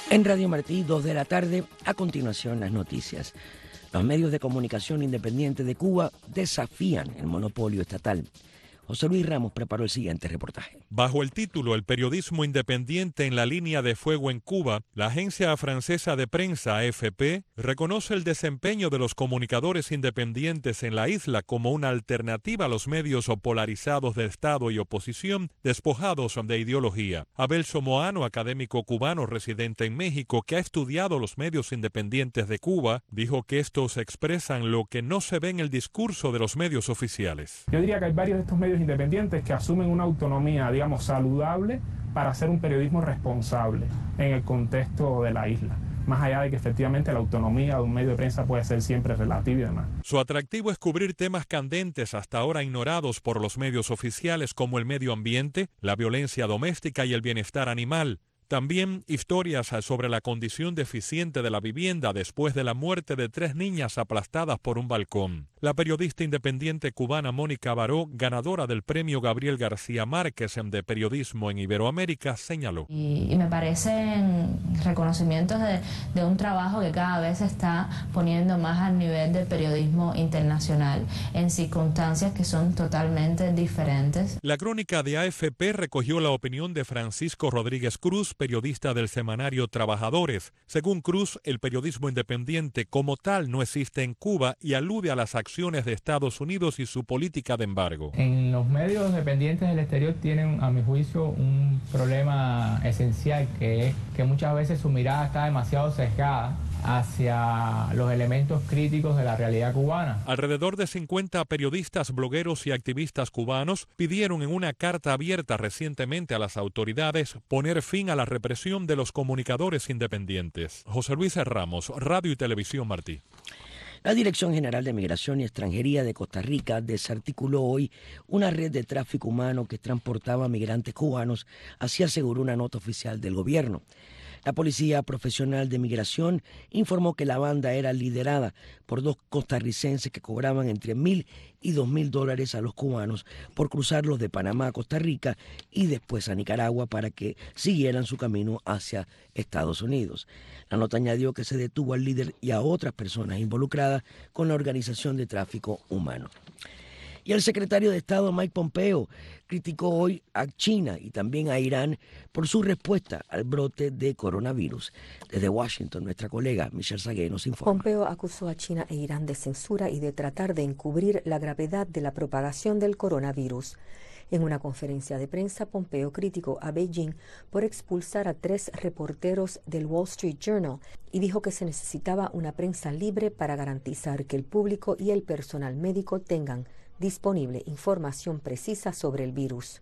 En Radio Martí, 2 de la tarde, a continuación las noticias. Los medios de comunicación independientes de Cuba desafían el monopolio estatal. José Luis Ramos preparó el siguiente reportaje. Bajo el título El periodismo independiente en la línea de fuego en Cuba, la agencia francesa de prensa AFP reconoce el desempeño de los comunicadores independientes en la isla como una alternativa a los medios polarizados de Estado y oposición despojados de ideología. Abel Somoano, académico cubano residente en México que ha estudiado los medios independientes de Cuba, dijo que estos expresan lo que no se ve en el discurso de los medios oficiales. Yo diría que hay varios de estos medios independientes que asumen una autonomía, digamos, saludable para hacer un periodismo responsable en el contexto de la isla. Más allá de que efectivamente la autonomía de un medio de prensa puede ser siempre relativa y demás. Su atractivo es cubrir temas candentes hasta ahora ignorados por los medios oficiales como el medio ambiente, la violencia doméstica y el bienestar animal. También historias sobre la condición deficiente de la vivienda después de la muerte de 3 niñas aplastadas por un balcón. La periodista independiente cubana Mónica Baró, ganadora del premio Gabriel García Márquez de periodismo en Iberoamérica, señaló. Y me parecen reconocimientos de un trabajo que cada vez se está poniendo más al nivel del periodismo internacional en circunstancias que son totalmente diferentes. La crónica de AFP recogió la opinión de Francisco Rodríguez Cruz, periodista del semanario Trabajadores. Según Cruz, el periodismo independiente como tal no existe en Cuba y alude a las acciones de Estados Unidos y su política de embargo. En los medios dependientes del exterior tienen, a mi juicio, un problema esencial, que es que muchas veces su mirada está demasiado sesgada hacia los elementos críticos de la realidad cubana. Alrededor de 50 periodistas, blogueros y activistas cubanos pidieron en una carta abierta recientemente a las autoridades poner fin a la represión de los comunicadores independientes. José Luis Ramos, Radio y Televisión Martí. La Dirección General de Migración y Extranjería de Costa Rica desarticuló hoy una red de tráfico humano que transportaba migrantes cubanos, así aseguró una nota oficial del gobierno. La Policía Profesional de Migración informó que la banda era liderada por 2 costarricenses que cobraban entre $1,000 y $2,000 a los cubanos por cruzarlos de Panamá a Costa Rica y después a Nicaragua para que siguieran su camino hacia Estados Unidos. La nota añadió que se detuvo al líder y a otras personas involucradas con la organización de tráfico humano. Y el secretario de Estado Mike Pompeo criticó hoy a China y también a Irán por su respuesta al brote de coronavirus. Desde Washington, nuestra colega Michelle Sagué nos informa. Pompeo acusó a China e Irán de censura y de tratar de encubrir la gravedad de la propagación del coronavirus. En una conferencia de prensa, Pompeo criticó a Beijing por expulsar a 3 reporteros del Wall Street Journal y dijo que se necesitaba una prensa libre para garantizar que el público y el personal médico tengan disponible información precisa sobre el virus.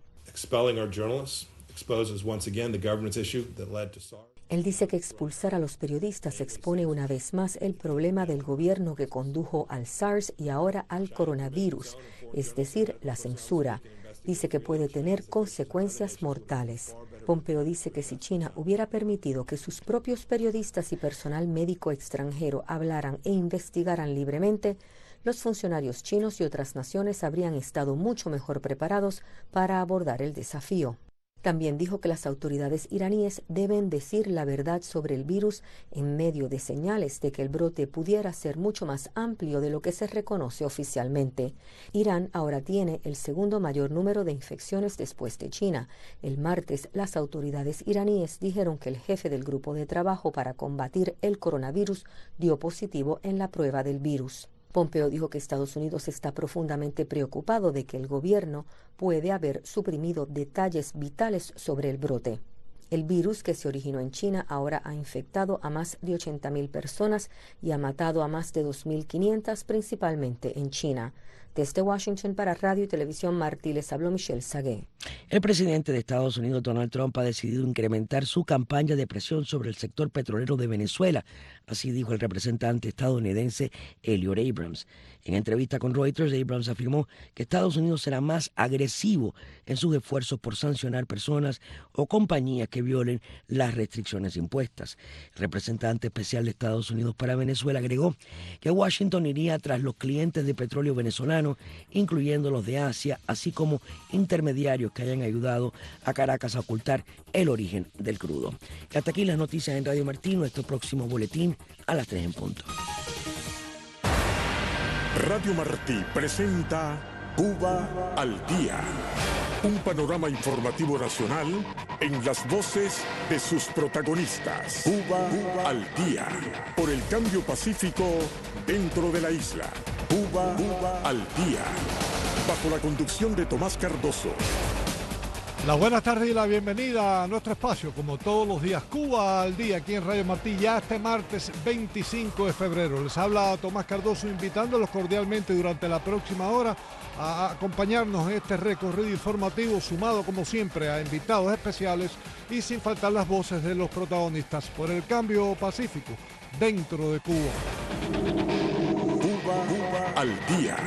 Él dice que expulsar a los periodistas expone una vez más el problema del gobierno que condujo al SARS y ahora al coronavirus, es decir, la censura. Dice que puede tener consecuencias mortales. Pompeo dice que si China hubiera permitido que sus propios periodistas y personal médico extranjero hablaran e investigaran libremente, los funcionarios chinos y otras naciones habrían estado mucho mejor preparados para abordar el desafío. También dijo que las autoridades iraníes deben decir la verdad sobre el virus en medio de señales de que el brote pudiera ser mucho más amplio de lo que se reconoce oficialmente. Irán ahora tiene el segundo mayor número de infecciones después de China. El martes, las autoridades iraníes dijeron que el jefe del grupo de trabajo para combatir el coronavirus dio positivo en la prueba del virus. Pompeo dijo que Estados Unidos está profundamente preocupado de que el gobierno puede haber suprimido detalles vitales sobre el brote. El virus, que se originó en China, ahora ha infectado a más de 80,000 personas y ha matado a más de 2,500, principalmente en China. Desde Washington para Radio y Televisión Martí les habló Michelle Sagué. El presidente de Estados Unidos, Donald Trump, ha decidido incrementar su campaña de presión sobre el sector petrolero de Venezuela. Así dijo el representante estadounidense Elliot Abrams. En entrevista con Reuters, Abrams afirmó que Estados Unidos será más agresivo en sus esfuerzos por sancionar personas o compañías que violen las restricciones impuestas. El representante especial de Estados Unidos para Venezuela agregó que Washington iría tras los clientes de petróleo venezolanos latinoamericanos, incluyendo los de Asia, así como intermediarios que hayan ayudado a Caracas a ocultar el origen del crudo. Y hasta aquí las noticias en Radio Martí. Nuestro próximo boletín a las 3 en punto. Radio Martí presenta Cuba al Día. Un panorama informativo nacional en las voces de sus protagonistas. Cuba al Día. Por el cambio pacífico dentro de la isla. Cuba al Día. Bajo la conducción de Tomás Cardoso. Las buenas tardes y la bienvenida a nuestro espacio, como todos los días, Cuba al Día, aquí en Radio Martí, ya este martes 25 de febrero. Les habla Tomás Cardoso, invitándolos cordialmente durante la próxima hora a acompañarnos en este recorrido informativo, sumado como siempre a invitados especiales y sin faltar las voces de los protagonistas por el cambio pacífico dentro de Cuba. Cuba al Día.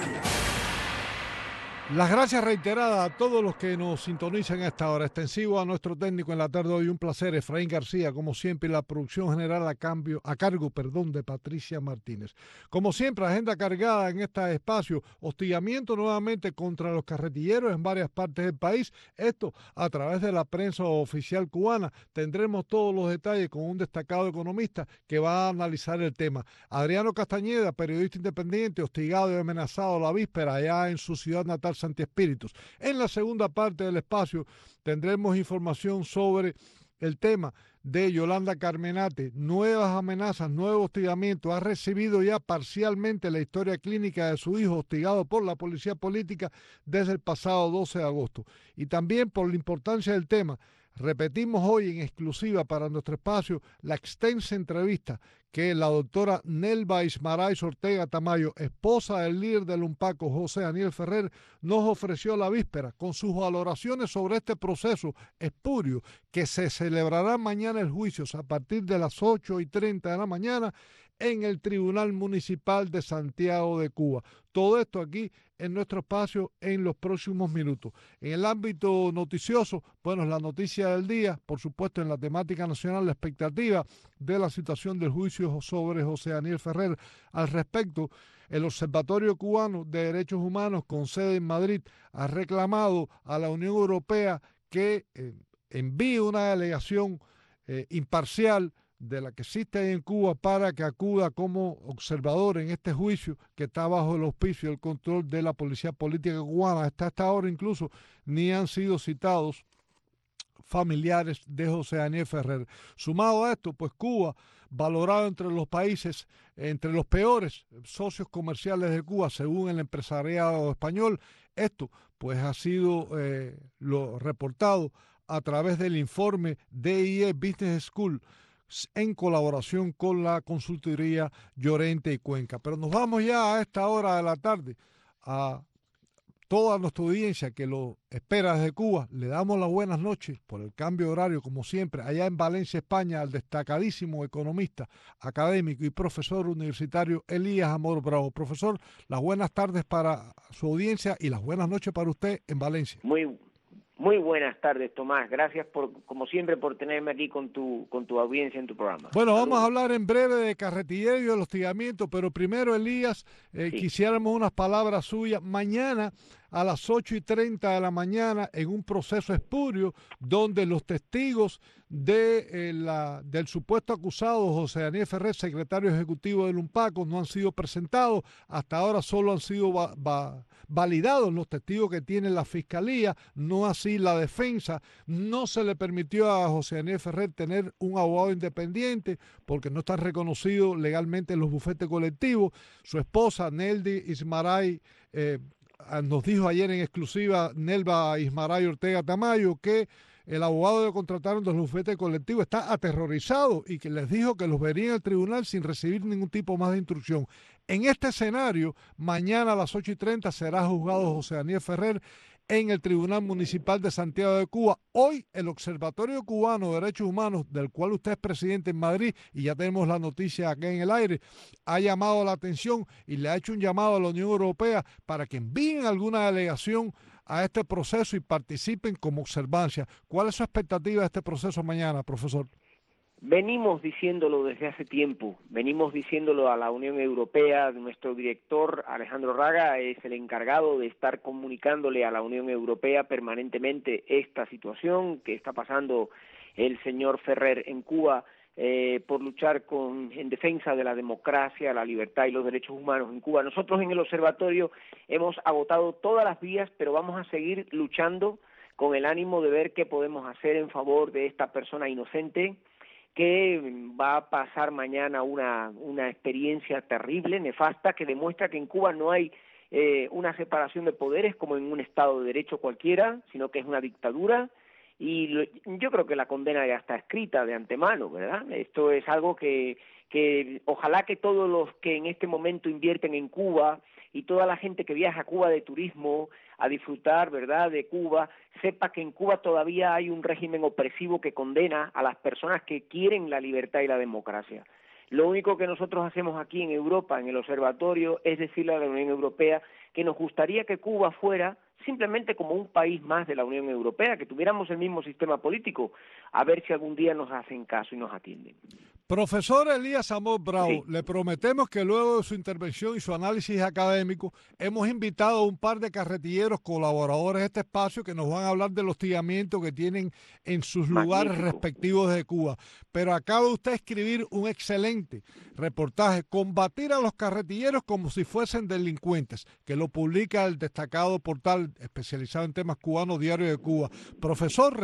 Las gracias reiteradas a todos los que nos sintonizan a esta hora. Extensivo a nuestro técnico en la tarde de hoy. Un placer, Efraín García, como siempre, y la producción general a cargo de Patricia Martínez. Como siempre, agenda cargada en este espacio. Hostigamiento nuevamente contra los carretilleros en varias partes del país. Esto a través de la prensa oficial cubana. Tendremos todos los detalles con un destacado economista que va a analizar el tema. Adriano Castañeda, periodista independiente, hostigado y amenazado la víspera allá en su ciudad natal, Santi Espíritus. En la segunda parte del espacio tendremos información sobre el tema de Yolanda Carmenate, nuevas amenazas, nuevo hostigamiento. Ha recibido ya parcialmente la historia clínica de su hijo hostigado por la policía política desde el pasado 12 de agosto. Y también por la importancia del tema, repetimos hoy en exclusiva para nuestro espacio la extensa entrevista que la doctora Nelva Ismaray Ortega Tamayo, esposa del líder del UNPACO, José Daniel Ferrer, nos ofreció la víspera con sus valoraciones sobre este proceso espurio que se celebrará mañana el juicio a partir de las 8:30 de la mañana en el Tribunal Municipal de Santiago de Cuba. Todo esto aquí en nuestro espacio en los próximos minutos. En el ámbito noticioso, bueno, la noticia del día, por supuesto en la temática nacional, la expectativa de la situación del juicio sobre José Daniel Ferrer. Al respecto, el Observatorio Cubano de Derechos Humanos con sede en Madrid ha reclamado a la Unión Europea que envíe una delegación imparcial de la que existe ahí en Cuba para que acuda como observador en este juicio que está bajo el auspicio y el control de la policía política cubana. Hasta esta hora incluso ni han sido citados familiares de José Daniel Ferrer. Sumado a esto, pues Cuba, valorado entre los países, entre los peores socios comerciales de Cuba, según el empresariado español, esto pues ha sido lo reportado a través del informe DIE Business School, en colaboración con la consultoría Llorente y Cuenca. Pero nos vamos ya a esta hora de la tarde a toda nuestra audiencia que lo espera desde Cuba. Le damos las buenas noches por el cambio de horario, como siempre, allá en Valencia, España, al destacadísimo economista, académico y profesor universitario Elías Amor Bravo. Profesor, las buenas tardes para su audiencia y las buenas noches para usted en Valencia. Muy buenas tardes, Tomás. Gracias como siempre por tenerme aquí con tu audiencia en tu programa. Bueno, vamos a hablar en breve de carretillero y del hostigamiento, pero primero, Elías, sí, quisiéramos unas palabras suyas. Mañana a las 8:30 de la mañana, en un proceso espurio donde los testigos del supuesto acusado José Daniel Ferrer, secretario ejecutivo del UNPACO, no han sido presentados. Hasta ahora solo han sido validados los testigos que tiene la Fiscalía, no así la defensa. No se le permitió a José Daniel Ferrer tener un abogado independiente porque no está reconocido legalmente en los bufetes colectivos. Su esposa, Neldi Ismaray, nos dijo ayer en exclusiva Nelva Ismaray Ortega Tamayo que el abogado que contrataron de los bufetes colectivos está aterrorizado y que les dijo que los vería en el tribunal sin recibir ningún tipo más de instrucción. En este escenario, mañana a las 8:30 será juzgado José Daniel Ferrer en el Tribunal Municipal de Santiago de Cuba. Hoy el Observatorio Cubano de Derechos Humanos, del cual usted es presidente en Madrid, y ya tenemos la noticia acá en el aire, ha llamado la atención y le ha hecho un llamado a la Unión Europea para que envíen alguna delegación a este proceso y participen como observancia. ¿Cuál es su expectativa de este proceso mañana, profesor? Venimos diciéndolo desde hace tiempo, venimos diciéndolo a la Unión Europea. Nuestro director Alejandro Raga es el encargado de estar comunicándole a la Unión Europea permanentemente esta situación que está pasando el señor Ferrer en Cuba, por luchar en defensa de la democracia, la libertad y los derechos humanos en Cuba. Nosotros en el observatorio hemos agotado todas las vías, pero vamos a seguir luchando con el ánimo de ver qué podemos hacer en favor de esta persona inocente que va a pasar mañana una experiencia terrible, nefasta, que demuestra que en Cuba no hay una separación de poderes como en un Estado de Derecho cualquiera, sino que es una dictadura, y yo creo que la condena ya está escrita de antemano, ¿verdad? Esto es algo que ojalá que todos los que en este momento invierten en Cuba y toda la gente que viaja a Cuba de turismo a disfrutar, ¿verdad?, de Cuba, sepa que en Cuba todavía hay un régimen opresivo que condena a las personas que quieren la libertad y la democracia. Lo único que nosotros hacemos aquí en Europa, en el observatorio, es decirle a la Unión Europea que nos gustaría que Cuba fuera simplemente como un país más de la Unión Europea, que tuviéramos el mismo sistema político, a ver si algún día nos hacen caso y nos atienden. Profesor Elías Amor Bravo, Sí. le prometemos que luego de su intervención y su análisis académico, hemos invitado a un par de carretilleros colaboradores de este espacio que nos van a hablar del hostigamiento que tienen en sus lugares respectivos de Cuba. Pero acaba usted de escribir un excelente reportaje, Combatir a los carretilleros como si fuesen delincuentes, que lo publica el destacado portal especializado en temas cubanos, Diario de Cuba. Profesor,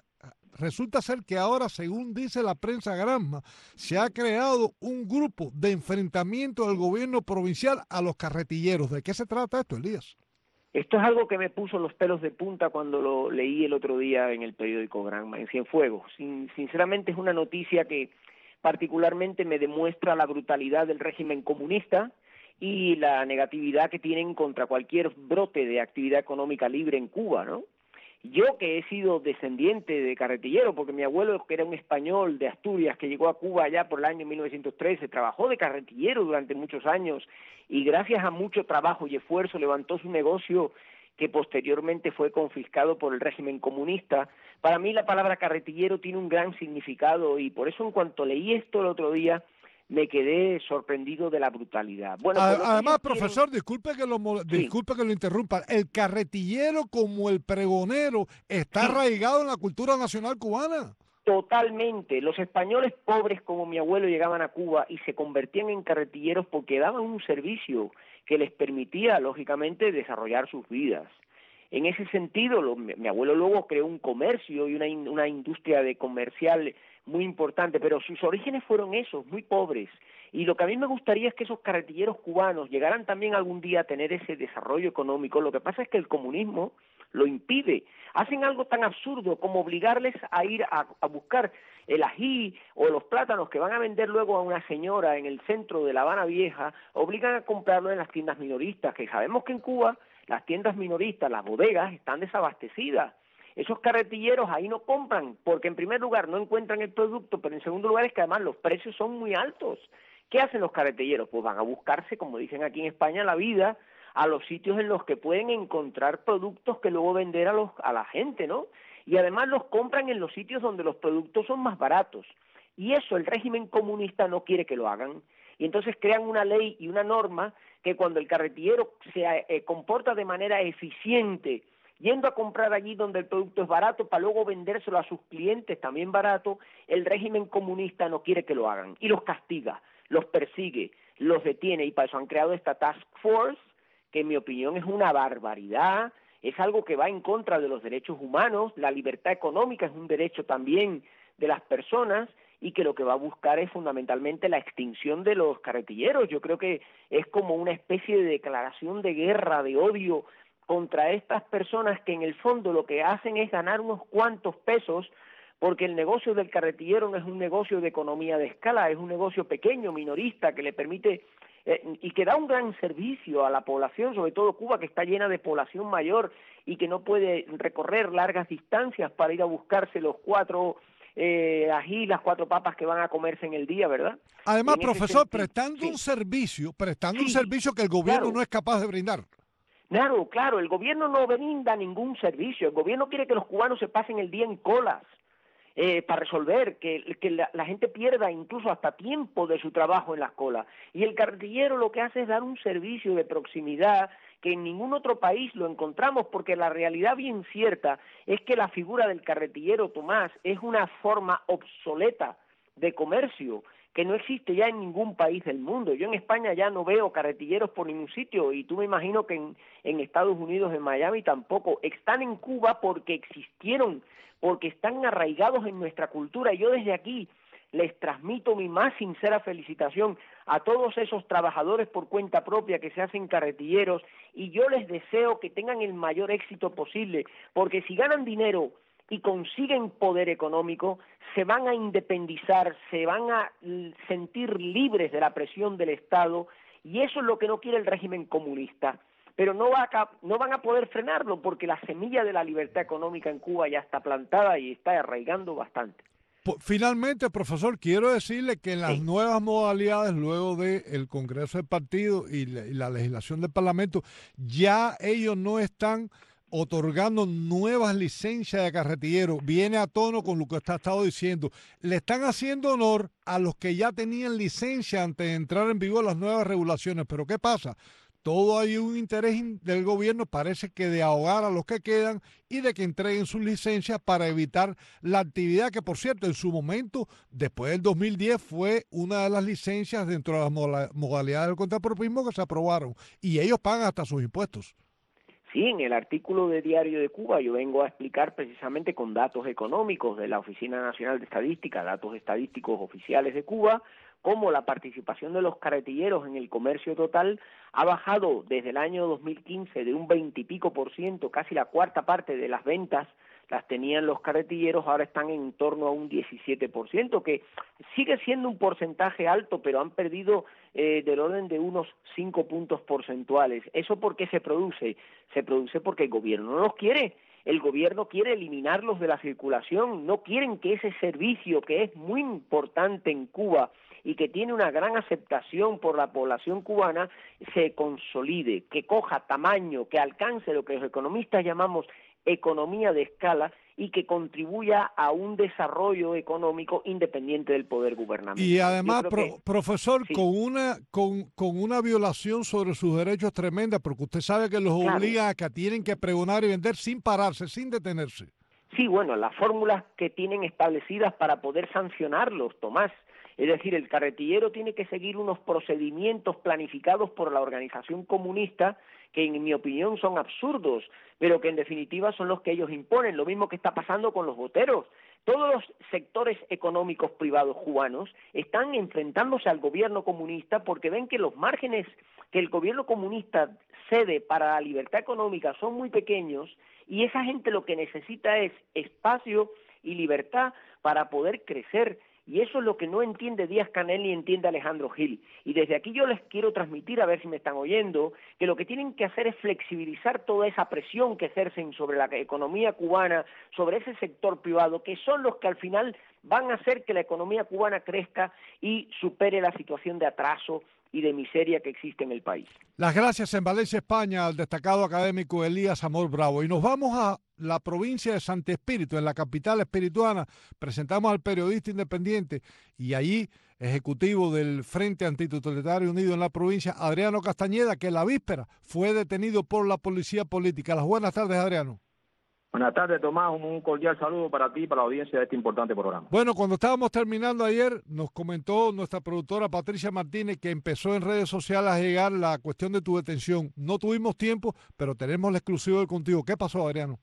resulta ser que ahora, según dice la prensa Granma, se ha creado un grupo de enfrentamiento del gobierno provincial a los carretilleros. ¿De qué se trata esto, Elías? Esto es algo que me puso los pelos de punta cuando lo leí el otro día en el periódico Granma, en Cienfuegos. Sinceramente es una noticia que particularmente me demuestra la brutalidad del régimen comunista y la negatividad que tienen contra cualquier brote de actividad económica libre en Cuba, ¿no? Yo, que he sido descendiente de carretillero, porque mi abuelo, que era un español de Asturias, que llegó a Cuba allá por el año 1913, trabajó de carretillero durante muchos años y gracias a mucho trabajo y esfuerzo levantó su negocio que posteriormente fue confiscado por el régimen comunista. Para mí la palabra carretillero tiene un gran significado y por eso en cuanto leí esto el otro día me quedé sorprendido de la brutalidad. Bueno, además, profesor, disculpe que lo interrumpa. El carretillero, como el pregonero, está arraigado en la cultura nacional cubana. Totalmente. Los españoles pobres como mi abuelo llegaban a Cuba y se convertían en carretilleros porque daban un servicio que les permitía, lógicamente, desarrollar sus vidas. En ese sentido, mi abuelo luego creó un comercio y una industria de comercial muy importante, pero sus orígenes fueron esos, muy pobres. Y lo que a mí me gustaría es que esos carretilleros cubanos llegaran también algún día a tener ese desarrollo económico. Lo que pasa es que el comunismo lo impide. Hacen algo tan absurdo como obligarles a ir a buscar el ají o los plátanos que van a vender luego a una señora en el centro de La Habana Vieja, obligan a comprarlo en las tiendas minoristas, que sabemos que en Cuba las tiendas minoristas, las bodegas, están desabastecidas. Esos carretilleros ahí no compran, porque en primer lugar no encuentran el producto, pero en segundo lugar es que además los precios son muy altos. ¿Qué hacen los carretilleros? Pues van a buscarse, como dicen aquí en España, la vida a los sitios en los que pueden encontrar productos que luego vender a la gente, ¿no? Y además los compran en los sitios donde los productos son más baratos. Y eso el régimen comunista no quiere que lo hagan. Y entonces crean una ley y una norma que cuando el carretillero se comporta de manera eficiente, yendo a comprar allí donde el producto es barato para luego vendérselo a sus clientes también barato, el régimen comunista no quiere que lo hagan y los castiga, los persigue, los detiene y para eso han creado esta task force que en mi opinión es una barbaridad, es algo que va en contra de los derechos humanos, la libertad económica es un derecho también de las personas y que lo que va a buscar es fundamentalmente la extinción de los carretilleros. Yo creo que es como una especie de declaración de guerra, de odio contra estas personas que en el fondo lo que hacen es ganar unos cuantos pesos, porque el negocio del carretillero no es un negocio de economía de escala, es un negocio pequeño, minorista, que le permite y que da un gran servicio a la población, sobre todo Cuba, que está llena de población mayor y que no puede recorrer largas distancias para ir a buscarse los 4 ají, las 4 papas que van a comerse en el día, ¿verdad? Además, profesor, prestando un servicio que el gobierno no es capaz de brindar. Claro, el gobierno no brinda ningún servicio, el gobierno quiere que los cubanos se pasen el día en colas. para resolver, que la gente pierda incluso hasta tiempo de su trabajo en las colas. Y el carretillero lo que hace es dar un servicio de proximidad que en ningún otro país lo encontramos, porque la realidad bien cierta es que la figura del carretillero, Tomás, es una forma obsoleta de comercio que no existe ya en ningún país del mundo. Yo en España ya no veo carretilleros por ningún sitio, y tú me imagino que en Estados Unidos, en Miami tampoco. Están en Cuba porque existieron, porque están arraigados en nuestra cultura. Y yo desde aquí les transmito mi más sincera felicitación a todos esos trabajadores por cuenta propia que se hacen carretilleros, y yo les deseo que tengan el mayor éxito posible, porque si ganan dinero y consiguen poder económico, se van a independizar, se van a sentir libres de la presión del Estado, y eso es lo que no quiere el régimen comunista. Pero no van a poder frenarlo, porque la semilla de la libertad económica en Cuba ya está plantada y está arraigando bastante. Finalmente, profesor, quiero decirle que en las nuevas modalidades, luego del Congreso del Partido y la legislación del Parlamento, ya ellos no están otorgando nuevas licencias de carretillero. Viene a tono con lo que usted ha estado diciendo. Le están haciendo honor a los que ya tenían licencia antes de entrar en vigor las nuevas regulaciones. Pero ¿qué pasa? Todo hay un interés del gobierno, parece que de ahogar a los que quedan y de que entreguen sus licencias para evitar la actividad que, por cierto, en su momento, después del 2010, fue una de las licencias dentro de las modalidades del contrapropismo que se aprobaron, y ellos pagan hasta sus impuestos. Sí, en el artículo de Diario de Cuba yo vengo a explicar precisamente con datos económicos de la Oficina Nacional de Estadística, datos estadísticos oficiales de Cuba, cómo la participación de los carretilleros en el comercio total ha bajado desde el año 2015 de un 20 y pico %, casi la cuarta parte de las ventas las tenían los carretilleros, ahora están en torno a un 17%, que sigue siendo un porcentaje alto, pero han perdido del orden de unos 5 puntos porcentuales. ¿Eso por qué se produce? Se produce porque el gobierno no los quiere. El gobierno quiere eliminarlos de la circulación, no quieren que ese servicio, que es muy importante en Cuba y que tiene una gran aceptación por la población cubana, se consolide, que coja tamaño, que alcance lo que los economistas llamamos economía de escala, y que contribuya a un desarrollo económico independiente del poder gubernamental. Y además, profesor, sí, con una violación sobre sus derechos tremenda, porque usted sabe que los obliga a que tienen que pregonar y vender sin pararse, sin detenerse. Sí, bueno, las fórmulas que tienen establecidas para poder sancionarlos, Tomás. Es decir, el carretillero tiene que seguir unos procedimientos planificados por la organización comunista que en mi opinión son absurdos, pero que en definitiva son los que ellos imponen. Lo mismo que está pasando con los boteros. Todos los sectores económicos privados cubanos están enfrentándose al gobierno comunista porque ven que los márgenes que el gobierno comunista cede para la libertad económica son muy pequeños, y esa gente lo que necesita es espacio y libertad para poder crecer. Y eso es lo que no entiende Díaz-Canel ni entiende Alejandro Gil. Y desde aquí yo les quiero transmitir, a ver si me están oyendo, que lo que tienen que hacer es flexibilizar toda esa presión que ejercen sobre la economía cubana, sobre ese sector privado, que son los que al final van a hacer que la economía cubana crezca y supere la situación de atraso y de miseria que existe en el país. Las gracias en Valencia, España, al destacado académico Elías Amor Bravo. Y nos vamos a la provincia de Santi Espíritu, en la capital espirituana. Presentamos al periodista independiente y allí ejecutivo del Frente Antitotalitario Unido en la provincia, Adriano Castañeda, que la víspera fue detenido por la policía política. Las buenas tardes, Adriano. Buenas tardes, Tomás. Un cordial saludo para ti y para la audiencia de este importante programa. Bueno, cuando estábamos terminando ayer, nos comentó nuestra productora Patricia Martínez que empezó en redes sociales a llegar la cuestión de tu detención. No tuvimos tiempo, pero tenemos la exclusiva de contigo. ¿Qué pasó, Adriano?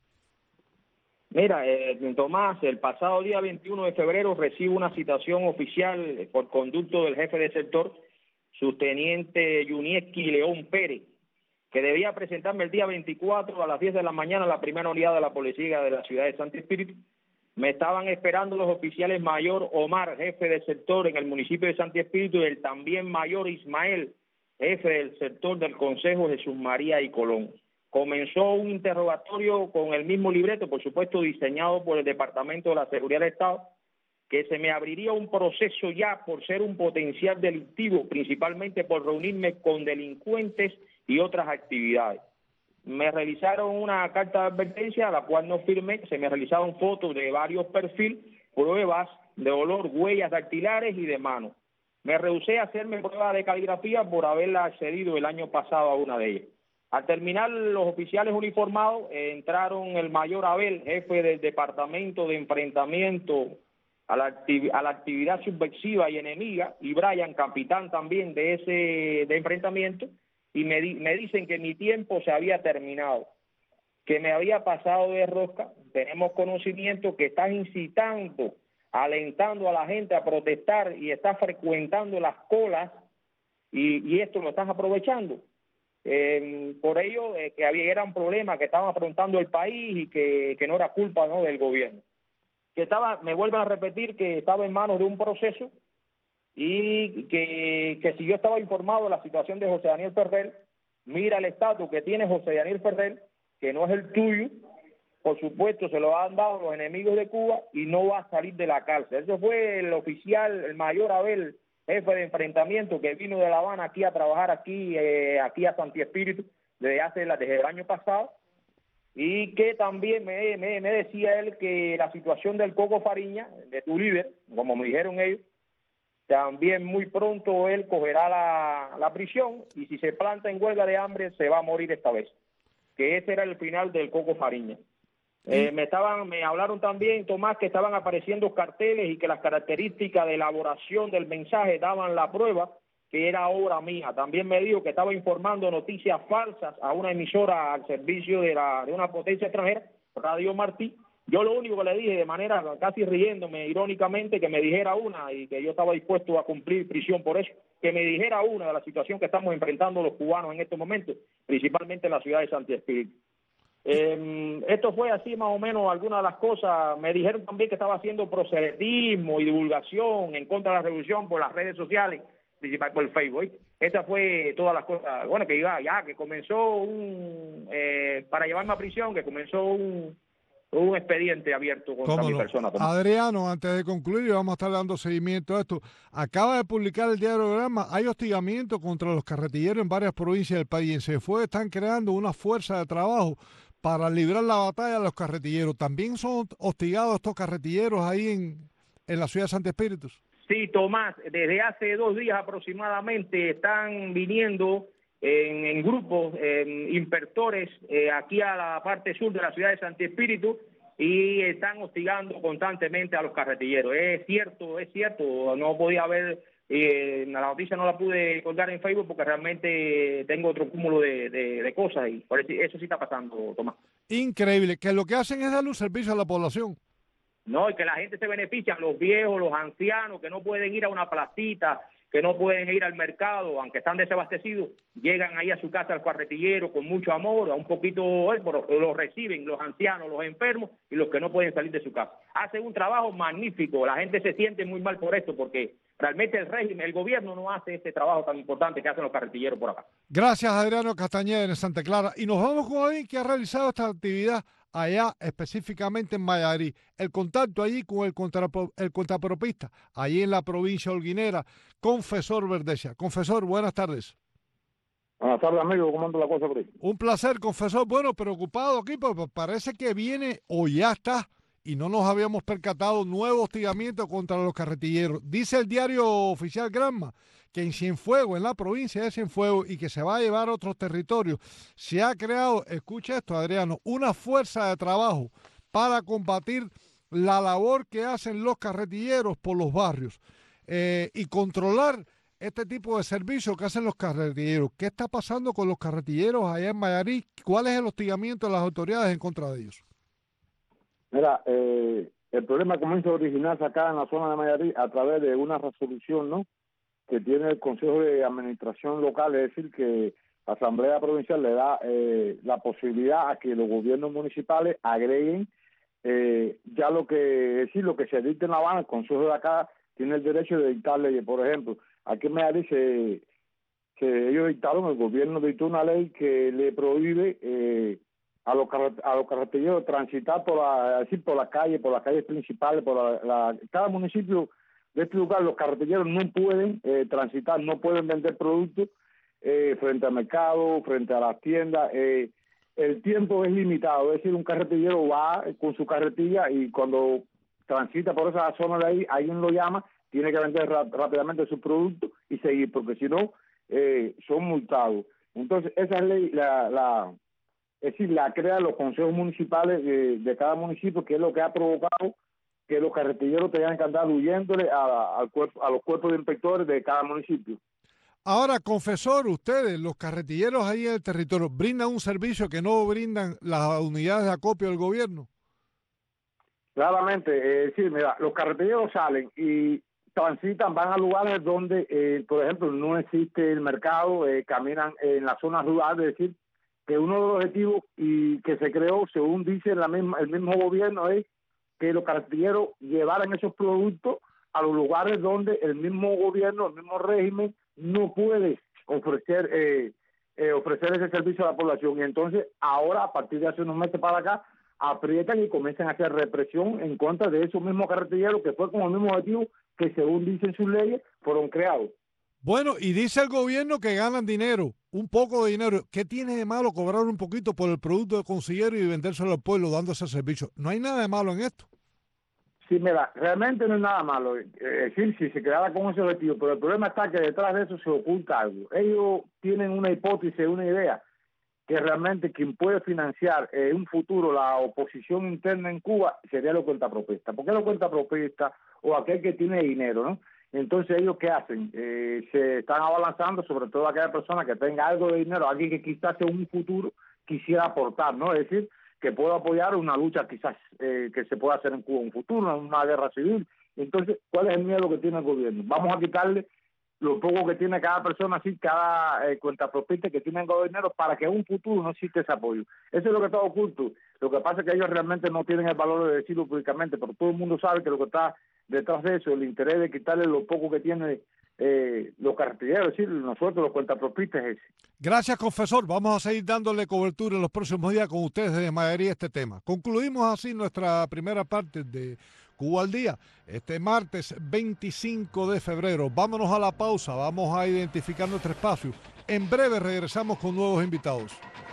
Mira, Tomás, el pasado día 21 de febrero recibo una citación oficial por conducto del jefe de sector, subteniente Yunieski León Pérez, que debía presentarme el día 24 a las 10 de la mañana a la primera unidad de la policía de la ciudad de Santi Espíritu. Me estaban esperando los oficiales mayor Omar, jefe del sector en el municipio de Santi Espíritu, y el también mayor Ismael, jefe del sector del Consejo Jesús María y Colón. Comenzó un interrogatorio con el mismo libreto, por supuesto diseñado por el Departamento de la Seguridad del Estado, que se me abriría un proceso ya por ser un potencial delictivo, principalmente por reunirme con delincuentes y otras actividades. Me realizaron una carta de advertencia a la cual no firmé, se me realizaron fotos de varios perfiles pruebas de olor, huellas dactilares y de mano. Me rehusé a hacerme pruebas de caligrafía por haberla accedido el año pasado a una de ellas. Al terminar, los oficiales uniformados entraron el mayor Abel, jefe del Departamento de Enfrentamiento a la actividad subversiva y enemiga, y Brian, capitán también de enfrentamiento, y me dicen que mi tiempo se había terminado, que me había pasado de rosca. Tenemos conocimiento que estás incitando, alentando a la gente a protestar y estás frecuentando las colas y esto lo estás aprovechando. Por ello, que era un problema que estaba afrontando el país y que no era culpa, ¿no?, del gobierno. Me vuelven a repetir que estaba en manos de un proceso y que si yo estaba informado de la situación de José Daniel Ferrer, mira el estatus que tiene José Daniel Ferrer, que no es el tuyo, por supuesto se lo han dado los enemigos de Cuba y no va a salir de la cárcel. Eso fue el oficial, el mayor Abel, jefe de enfrentamiento, que vino de La Habana aquí a trabajar aquí a Santi Espíritu desde el año pasado, y que también me decía él que la situación del Coco Fariña, de tu líder, como me dijeron ellos, también muy pronto él cogerá la prisión, y si se planta en huelga de hambre se va a morir esta vez, que ese era el final del Coco Fariña. Me hablaron también, Tomás, que estaban apareciendo carteles y que las características de elaboración del mensaje daban la prueba que era obra mía. También me dijo que estaba informando noticias falsas a una emisora al servicio de una potencia extranjera, Radio Martí. Yo lo único que le dije, de manera casi riéndome, irónicamente, que me dijera una, y que yo estaba dispuesto a cumplir prisión por eso, que me dijera una de la situación que estamos enfrentando los cubanos en estos momentos, principalmente en la ciudad de Santi Espíritu. Esto fue así más o menos algunas de las cosas. Me dijeron también que estaba haciendo proselitismo y divulgación en contra de la revolución por las redes sociales, principalmente por el Facebook. Esa fue todas las cosas. Bueno, que comenzó para llevarme a prisión, que comenzó un expediente abierto contra mi persona. Adriano, antes de concluir, vamos a estar dando seguimiento a esto. Acaba de publicar el diario Granma, hay hostigamiento contra los carretilleros en varias provincias del país. En Cienfuegos están creando una fuerza de trabajo para librar la batalla a los carretilleros. ¿También son hostigados estos carretilleros ahí en la ciudad de Santi Espíritu? Sí, Tomás, desde hace 2 días aproximadamente están viniendo en grupos inspectores aquí a la parte sur de la ciudad de Santi Espíritu y están hostigando constantemente a los carretilleros. Es cierto, no podía haber, la noticia no la pude colgar en Facebook porque realmente tengo otro cúmulo de cosas y por eso sí está pasando, Tomás. Increíble, que lo que hacen es darle un servicio a la población. No, y que la gente se beneficia, los viejos, los ancianos, que no pueden ir a una placita, que no pueden ir al mercado, aunque están desabastecidos, llegan ahí a su casa al carretillero con mucho amor, a un poquito, pero los reciben los ancianos, los enfermos y los que no pueden salir de su casa. Hacen un trabajo magnífico, la gente se siente muy mal por esto, porque realmente el gobierno no hace este trabajo tan importante que hacen los carretilleros por acá. Gracias, Adriano Castañeda, en Santa Clara. Y nos vamos con alguien que ha realizado esta actividad allá específicamente en Mayarí. El contacto allí con el contrapropista, allí en la provincia holguinera, Confesor Verdesia. Confesor, buenas tardes. Buenas tardes, amigo. ¿Cómo anda la cosa por ahí? Un placer, confesor. Bueno, preocupado aquí, porque parece que viene o ya está, y no nos habíamos percatado, nuevo hostigamiento contra los carretilleros. Dice el diario oficial Granma que en Cienfuegos, en la provincia de Cienfuegos, y que se va a llevar a otros territorios, se ha creado, escucha esto, Adriano, una fuerza de trabajo para combatir la labor que hacen los carretilleros por los barrios y controlar este tipo de servicios que hacen los carretilleros. ¿Qué está pasando con los carretilleros allá en Mayarí? ¿Cuál es el hostigamiento de las autoridades en contra de ellos? Mira, el problema comienza a originarse acá en la zona de Mayarí a través de una resolución, ¿no?, que tiene el Consejo de Administración Local, es decir, que la Asamblea Provincial le da la posibilidad a que los gobiernos municipales agreguen ya lo que se dicta en La Habana. El Consejo de acá tiene el derecho de dictar leyes. Por ejemplo, aquí en Mayarí que ellos dictaron, el gobierno dictó una ley que le prohíbe a los carretilleros transitar por las calles principales, cada municipio de este lugar. Los carretilleros no pueden transitar, no pueden vender productos frente al mercado, frente a las tiendas. El tiempo es limitado, es decir, un carretillero va con su carretilla y cuando transita por esa zona de ahí, alguien lo llama, tiene que vender rápidamente su producto y seguir, porque si no, son multados. Entonces, esa ley, es decir, la crean los consejos municipales de cada municipio, que es lo que ha provocado que los carretilleros tengan que andar huyéndole a los cuerpos de inspectores de cada municipio. Ahora, confesor, ustedes, los carretilleros ahí en el territorio, ¿brindan un servicio que no brindan las unidades de acopio del gobierno? Claramente, es decir, mira, los carretilleros salen y transitan, van a lugares donde, por ejemplo, no existe el mercado, caminan en las zonas rurales, es decir, que uno de los objetivos y que se creó, según dice el mismo gobierno, es que los carretilleros llevaran esos productos a los lugares donde el mismo gobierno, el mismo régimen, no puede ofrecer ese servicio a la población. Y entonces, ahora, a partir de hace unos meses para acá, aprietan y comienzan a hacer represión en contra de esos mismos carretilleros que fue con el mismo objetivo que, según dicen sus leyes, fueron creados. Bueno, y dice el gobierno que ganan dinero, un poco de dinero. ¿Qué tiene de malo cobrar un poquito por el producto que consiguieron y vendérselo al pueblo dando ese servicio? No hay nada de malo en esto. Sí, mira, realmente no es nada malo. Es decir, si se quedara con ese objetivo, pero el problema está que detrás de eso se oculta algo. Ellos tienen una hipótesis, una idea, que realmente quien puede financiar en un futuro la oposición interna en Cuba sería los cuentapropistas. ¿Por qué los cuentapropistas o aquel que tiene dinero, no? Entonces, ¿ellos qué hacen? Se están abalanzando sobre todo aquella persona que tenga algo de dinero, alguien que quizás en un futuro quisiera aportar, ¿no? Es decir, que pueda apoyar una lucha quizás que se pueda hacer en Cuba en un futuro, una guerra civil. Entonces, ¿cuál es el miedo que tiene el gobierno? Vamos a quitarle lo poco que tiene cada persona, así cada cuentapropista que tiene el dinero, para que en un futuro no exista ese apoyo. Eso es lo que está oculto. Lo que pasa es que ellos realmente no tienen el valor de decirlo públicamente, pero todo el mundo sabe que lo que está detrás de eso, el interés de quitarle lo poco que tiene los carretilleros, es decir, nosotros los cuentapropistas es ese. Gracias, confesor. Vamos a seguir dándole cobertura en los próximos días con ustedes desde Mayarí este tema. Concluimos así nuestra primera parte de Cuba al Día, este martes 25 de febrero. Vámonos a la pausa, vamos a identificar nuestro espacio. En breve regresamos con nuevos invitados.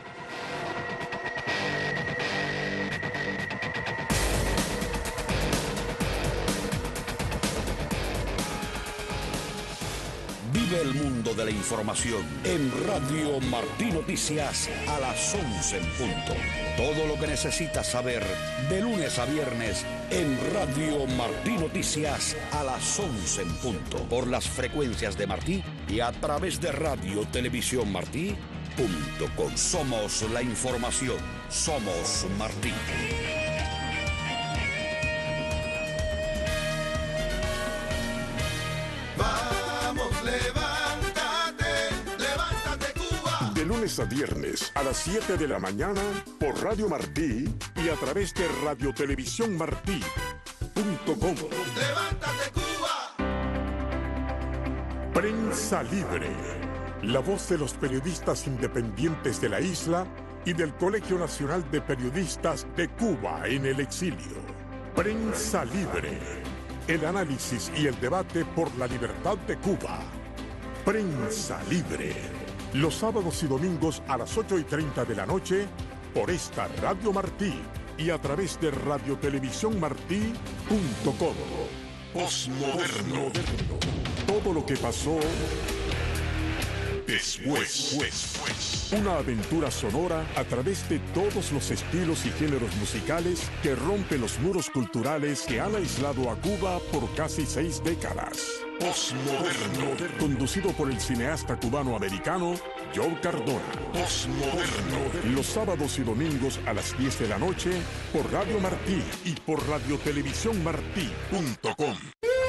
Vive el mundo de la información en Radio Martí Noticias a las 11 en punto. Todo lo que necesitas saber de lunes a viernes en Radio Martí Noticias a las 11 en punto. Por las frecuencias de Martí y a través de radiotelevisiónmartí.com. Somos la información. Somos Martí. Lunes a viernes a las 7 de la mañana por Radio Martí y a través de radiotelevisiónmartí.com. ¡Levántate, Cuba! Prensa Libre, la voz de los periodistas independientes de la isla y del Colegio Nacional de Periodistas de Cuba en el exilio. Prensa Libre, el análisis y el debate por la libertad de Cuba. Prensa Libre. Los sábados y domingos a las 8:30 de la noche por esta Radio Martí y a través de radiotelevisiónmartí.com. Postmoderno. Todo lo que pasó después. Una aventura sonora a través de todos los estilos y géneros musicales que rompen los muros culturales que han aislado a Cuba por casi 6 décadas. Postmoderno. Conducido por el cineasta cubano-americano Joe Cardona. Postmoderno. Los sábados y domingos a las 10 de la noche por Radio Martí y por radiotelevisiónmartí.com.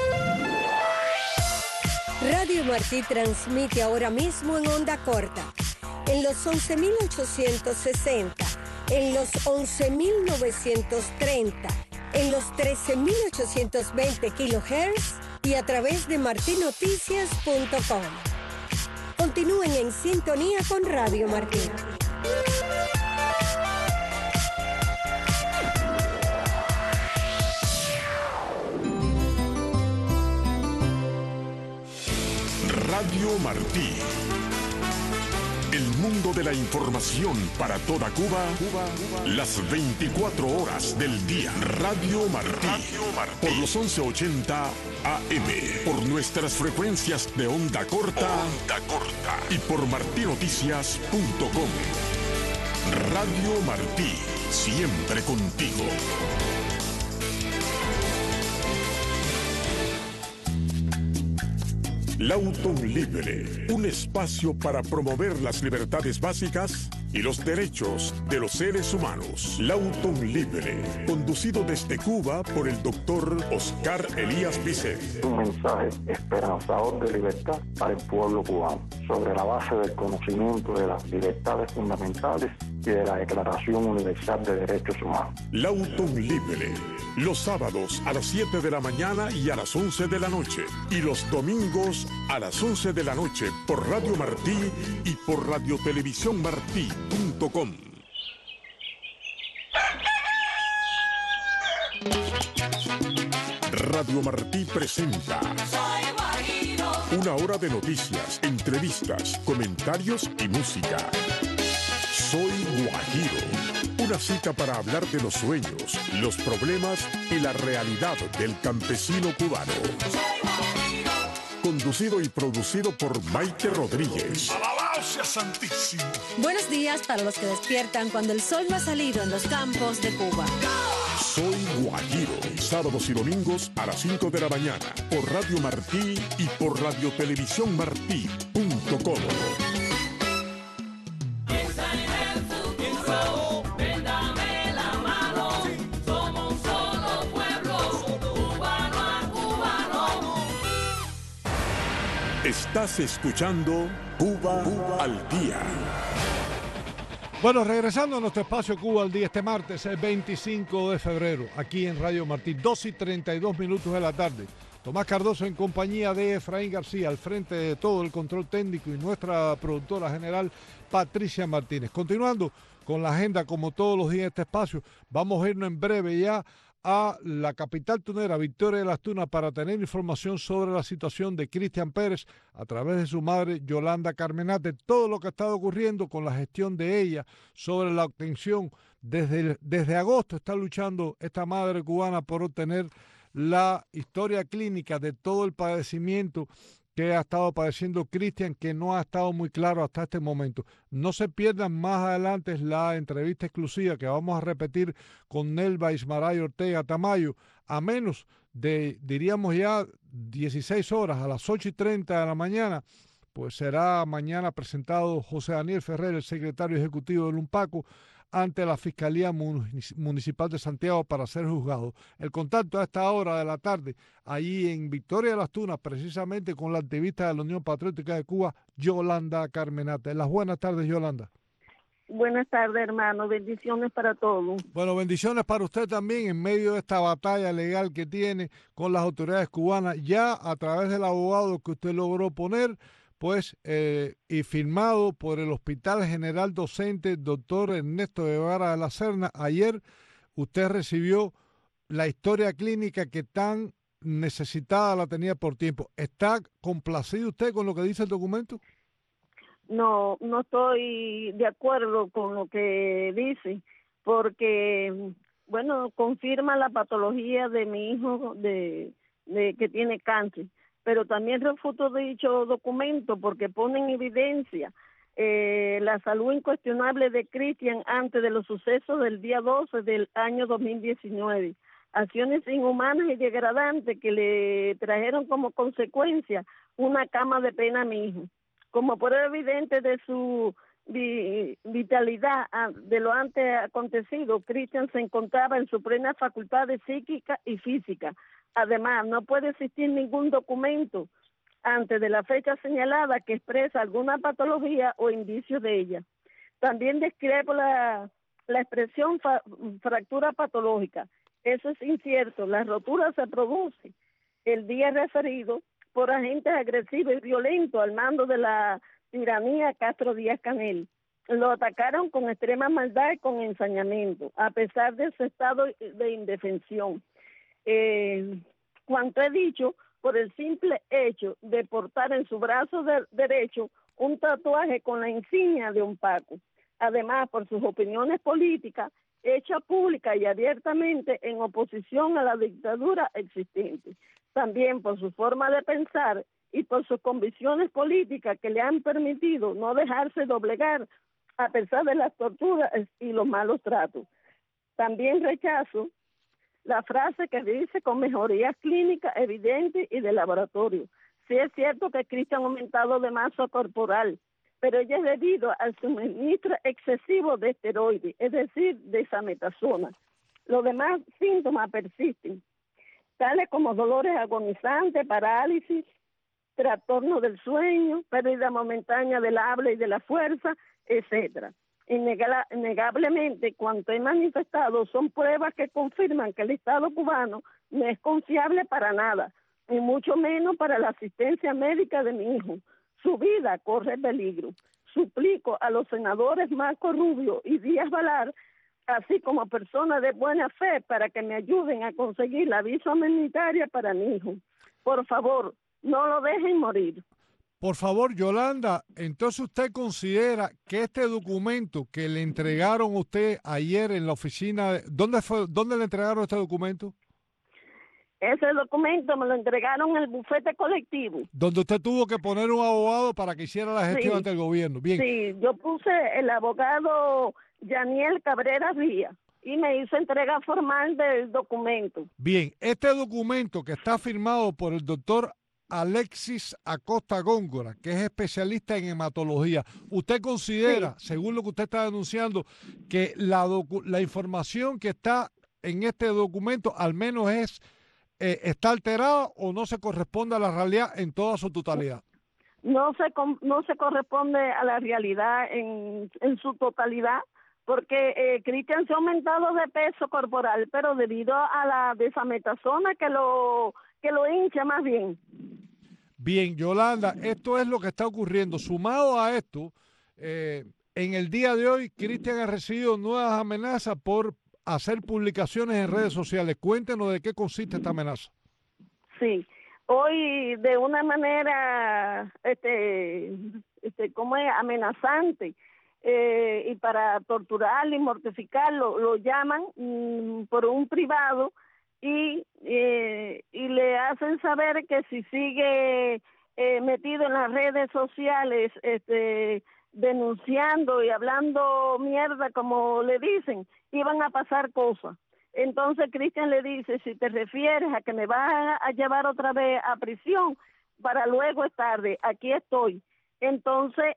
Radio Martí transmite ahora mismo en onda corta, en los 11.860, en los 11.930, en los 13.820 kHz y a través de martinoticias.com. Continúen en sintonía con Radio Martí. Radio Martí, El mundo de la información para toda Cuba, las 24 horas del día. Radio Martí, por los 1180 AM, por nuestras frecuencias de onda corta, y por martinoticias.com. Radio Martí, siempre contigo. Lauton Libre, un espacio para promover las libertades básicas y los derechos de los seres humanos. Lauton Libre, conducido desde Cuba por el doctor Oscar Elías Vicent. Un mensaje esperanzador de libertad para el pueblo cubano, sobre la base del conocimiento de las libertades fundamentales y de la Declaración Universal de Derechos Humanos. Lauton Libre, los sábados a las 7 de la mañana y a las 11 de la noche, y los domingos a las 11 de la noche por Radio Martí y por radiotelevisiónmartí.com. Radio Martí presenta una hora de noticias, entrevistas, comentarios y música. Soy Guajiro, una cita para hablar de los sueños, los problemas y la realidad del campesino cubano. Conducido y producido por Maite Rodríguez. ¡Alabado sea Santísimo! Buenos días para los que despiertan cuando el sol no ha salido en los campos de Cuba. Soy Guajiro, sábados y domingos a las 5 de la mañana, por Radio Martí y por radiotelevisiónmartí.com. Estás escuchando Cuba al Día. Bueno, regresando a nuestro espacio Cuba al Día este martes, el 25 de febrero, aquí en Radio Martí, 2:32 de la tarde. Tomás Cardoso en compañía de Efraín García, al frente de todo el control técnico, y nuestra productora general, Patricia Martínez. Continuando con la agenda, como todos los días en este espacio, vamos a irnos en breve ya a la capital tunera, Victoria de las Tunas, para tener información sobre la situación de Cristian Pérez a través de su madre Yolanda Carmenate, todo lo que ha estado ocurriendo con la gestión de ella sobre la obtención. Desde agosto está luchando esta madre cubana por obtener la historia clínica de todo el padecimiento que ha estado padeciendo Cristian, que no ha estado muy claro hasta este momento. No se pierdan más adelante la entrevista exclusiva que vamos a repetir con Nelva Ismaray Ortega Tamayo, a menos de, diríamos ya, 16 horas, a las 8:30 de la mañana, pues será mañana presentado José Daniel Ferrer, el secretario ejecutivo del UNPACO, ante la Fiscalía Municipal de Santiago para ser juzgado. El contacto a esta hora de la tarde, allí en Victoria de las Tunas, precisamente con la activista de la Unión Patriótica de Cuba, Yolanda Carmenate. Las buenas tardes, Yolanda. Buenas tardes, hermano. Bendiciones para todos. Bueno, bendiciones para usted también en medio de esta batalla legal que tiene con las autoridades cubanas, ya a través del abogado que usted logró poner, pues, y firmado por el Hospital General Docente Dr. Ernesto Guevara de la Serna. Ayer usted recibió la historia clínica que tan necesitada la tenía por tiempo. ¿Está complacido usted con lo que dice el documento? No estoy de acuerdo con lo que dice, porque, bueno, confirma la patología de mi hijo de que tiene cáncer, pero también refuto dicho documento porque pone en evidencia la salud incuestionable de Cristian antes de los sucesos del día 12 del año 2019. Acciones inhumanas y degradantes que le trajeron como consecuencia una cama de pena a mi hijo. Como prueba evidente de su vitalidad de lo antes acontecido, Cristian se encontraba en su plena facultad de psíquica y física. Además, no puede existir ningún documento antes de la fecha señalada que expresa alguna patología o indicio de ella. También describe la expresión fractura patológica. Eso es incierto. La rotura se produce el día referido por agentes agresivos y violentos al mando de la tiranía Castro Díaz Canel. Lo atacaron con extrema maldad y con ensañamiento, a pesar de su estado de indefensión. Cuanto he dicho, por el simple hecho de portar en su brazo derecho un tatuaje con la insignia de un Paco. Además, por sus opiniones políticas, hechas públicas y abiertamente en oposición a la dictadura existente. También por su forma de pensar y por sus convicciones políticas que le han permitido no dejarse doblegar a pesar de las torturas y los malos tratos. También rechazo la frase que dice con mejorías clínicas evidentes y de laboratorio. Sí es cierto que Cristian ha aumentado de masa corporal, pero ella es debido al suministro excesivo de esteroides, es decir, de dexametasona. Los demás síntomas persisten, tales como dolores agonizantes, parálisis, trastorno del sueño, pérdida momentánea del habla y de la fuerza, etcétera. Innegablemente, cuanto he manifestado son pruebas que confirman que el Estado cubano no es confiable para nada, y mucho menos para la asistencia médica de mi hijo. Su vida corre peligro. Suplico a los senadores Marco Rubio y Díaz Balar, así como personas de buena fe, para que me ayuden a conseguir la visa humanitaria para mi hijo. Por favor, no lo dejen morir. Por favor, Yolanda, entonces usted considera que este documento que le entregaron a usted ayer en la oficina, ¿dónde le entregaron este documento? Ese documento me lo entregaron en el bufete colectivo. Donde usted tuvo que poner un abogado para que hiciera la gestión ante el gobierno. Bien. Sí, yo puse el abogado Yaniel Cabrera Díaz y me hizo entrega formal del documento. Bien, este documento que está firmado por el doctor Alexis Acosta Góngora, que es especialista en hematología, ¿usted considera, según lo que usted está denunciando, que la información que está en este documento al menos está alterada o no se corresponde a la realidad en toda su totalidad? No se corresponde a la realidad en su totalidad, porque Cristian se ha aumentado de peso corporal, pero debido a la dexametasona que lo hincha más bien. Bien, Yolanda, esto es lo que está ocurriendo. Sumado a esto, en el día de hoy, Cristian ha recibido nuevas amenazas por hacer publicaciones en redes sociales. Cuéntenos de qué consiste esta amenaza. Sí, hoy de una manera, como es, amenazante, y para torturarlo y mortificarlo, lo llaman por un privado y le hacen saber que si sigue metido en las redes sociales, denunciando y hablando mierda, como le dicen, iban a pasar cosas. Entonces Cristian le dice, si te refieres a que me vas a llevar otra vez a prisión, para luego es tarde, aquí estoy. Entonces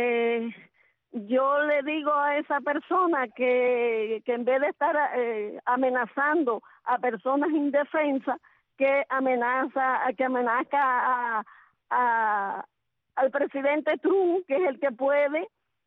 yo le digo a esa persona que en vez de estar amenazando a personas indefensas, que amenazca al presidente Trump, que es el que puede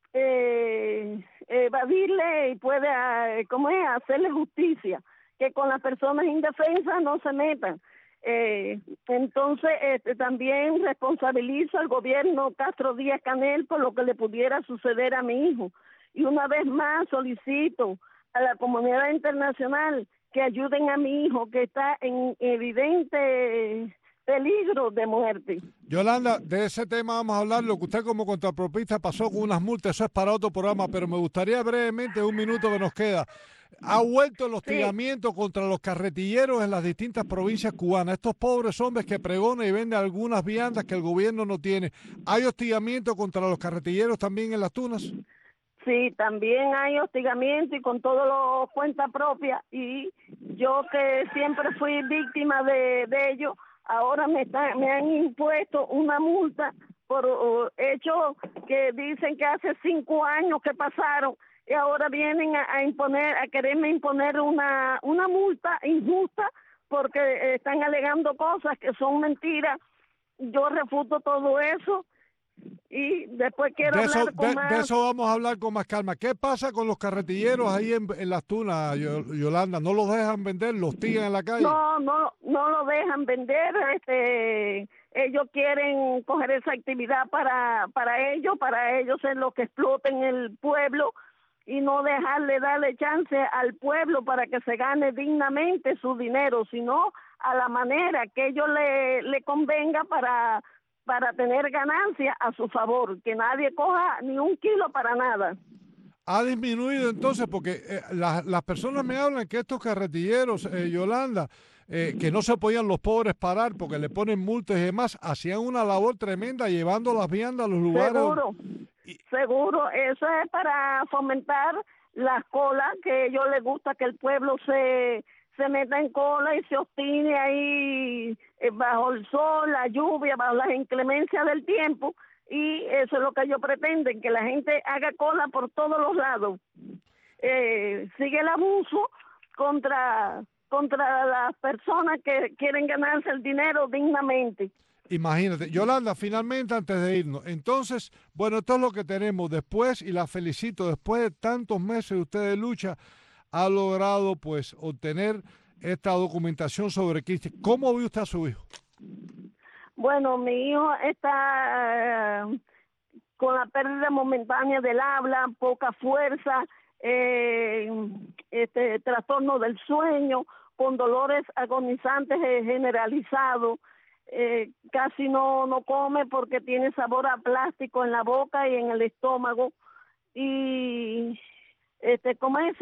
evadirle y puede hacerle justicia, que con las personas indefensas no se metan. Entonces también responsabilizo al gobierno Castro Díaz Canel por lo que le pudiera suceder a mi hijo, y una vez más solicito a la comunidad internacional que ayuden a mi hijo, que está en evidente peligro de muerte. Yolanda, de ese tema vamos a hablar. Lo que usted como contrapropista pasó con unas multas, eso es para otro programa, pero me gustaría brevemente, un minuto que nos queda. Ha vuelto el hostigamiento contra los carretilleros en las distintas provincias cubanas. Estos pobres hombres que pregonan y venden algunas viandas que el gobierno no tiene. ¿Hay hostigamiento contra los carretilleros también en Las Tunas? Sí, también hay hostigamiento y con todo lo cuenta propia. Y yo que siempre fui víctima de ello, ahora me han impuesto una multa por hechos que dicen que hace 5 años que pasaron, y ahora vienen a quererme imponer una multa injusta porque están alegando cosas que son mentiras. Yo refuto todo eso y después quiero hablar con más. De eso vamos a hablar con más calma. ¿Qué pasa con los carretilleros ahí en Las Tunas, Yolanda? ¿No los dejan vender? ¿Los tiran en la calle? No lo dejan vender. Ellos quieren coger esa actividad para ellos es lo que exploten el pueblo, y no darle chance al pueblo para que se gane dignamente su dinero, sino a la manera que ellos le convenga para para tener ganancia a su favor, que nadie coja ni un kilo para nada. Ha disminuido entonces porque las personas me hablan que estos carretilleros, Yolanda, que no se podían los pobres parar porque le ponen multas y demás, hacían una labor tremenda llevando las viandas a los lugares. Seguro, eso es para fomentar las colas, que a ellos les gusta que el pueblo se meta en cola y se obstine ahí bajo el sol, la lluvia, bajo las inclemencias del tiempo, y eso es lo que ellos pretenden, que la gente haga cola por todos los lados. Sigue el abuso contra las personas que quieren ganarse el dinero dignamente. Imagínate. Yolanda, finalmente antes de irnos, entonces, bueno, esto es lo que tenemos después, y la felicito, después de tantos meses de usted de lucha, ha logrado pues obtener esta documentación sobre Cristian. ¿Cómo ve usted a su hijo? Bueno, mi hijo está con la pérdida momentánea del habla, poca fuerza, trastorno del sueño, con dolores agonizantes generalizados, casi no come porque tiene sabor a plástico en la boca y en el estómago, y ¿cómo es?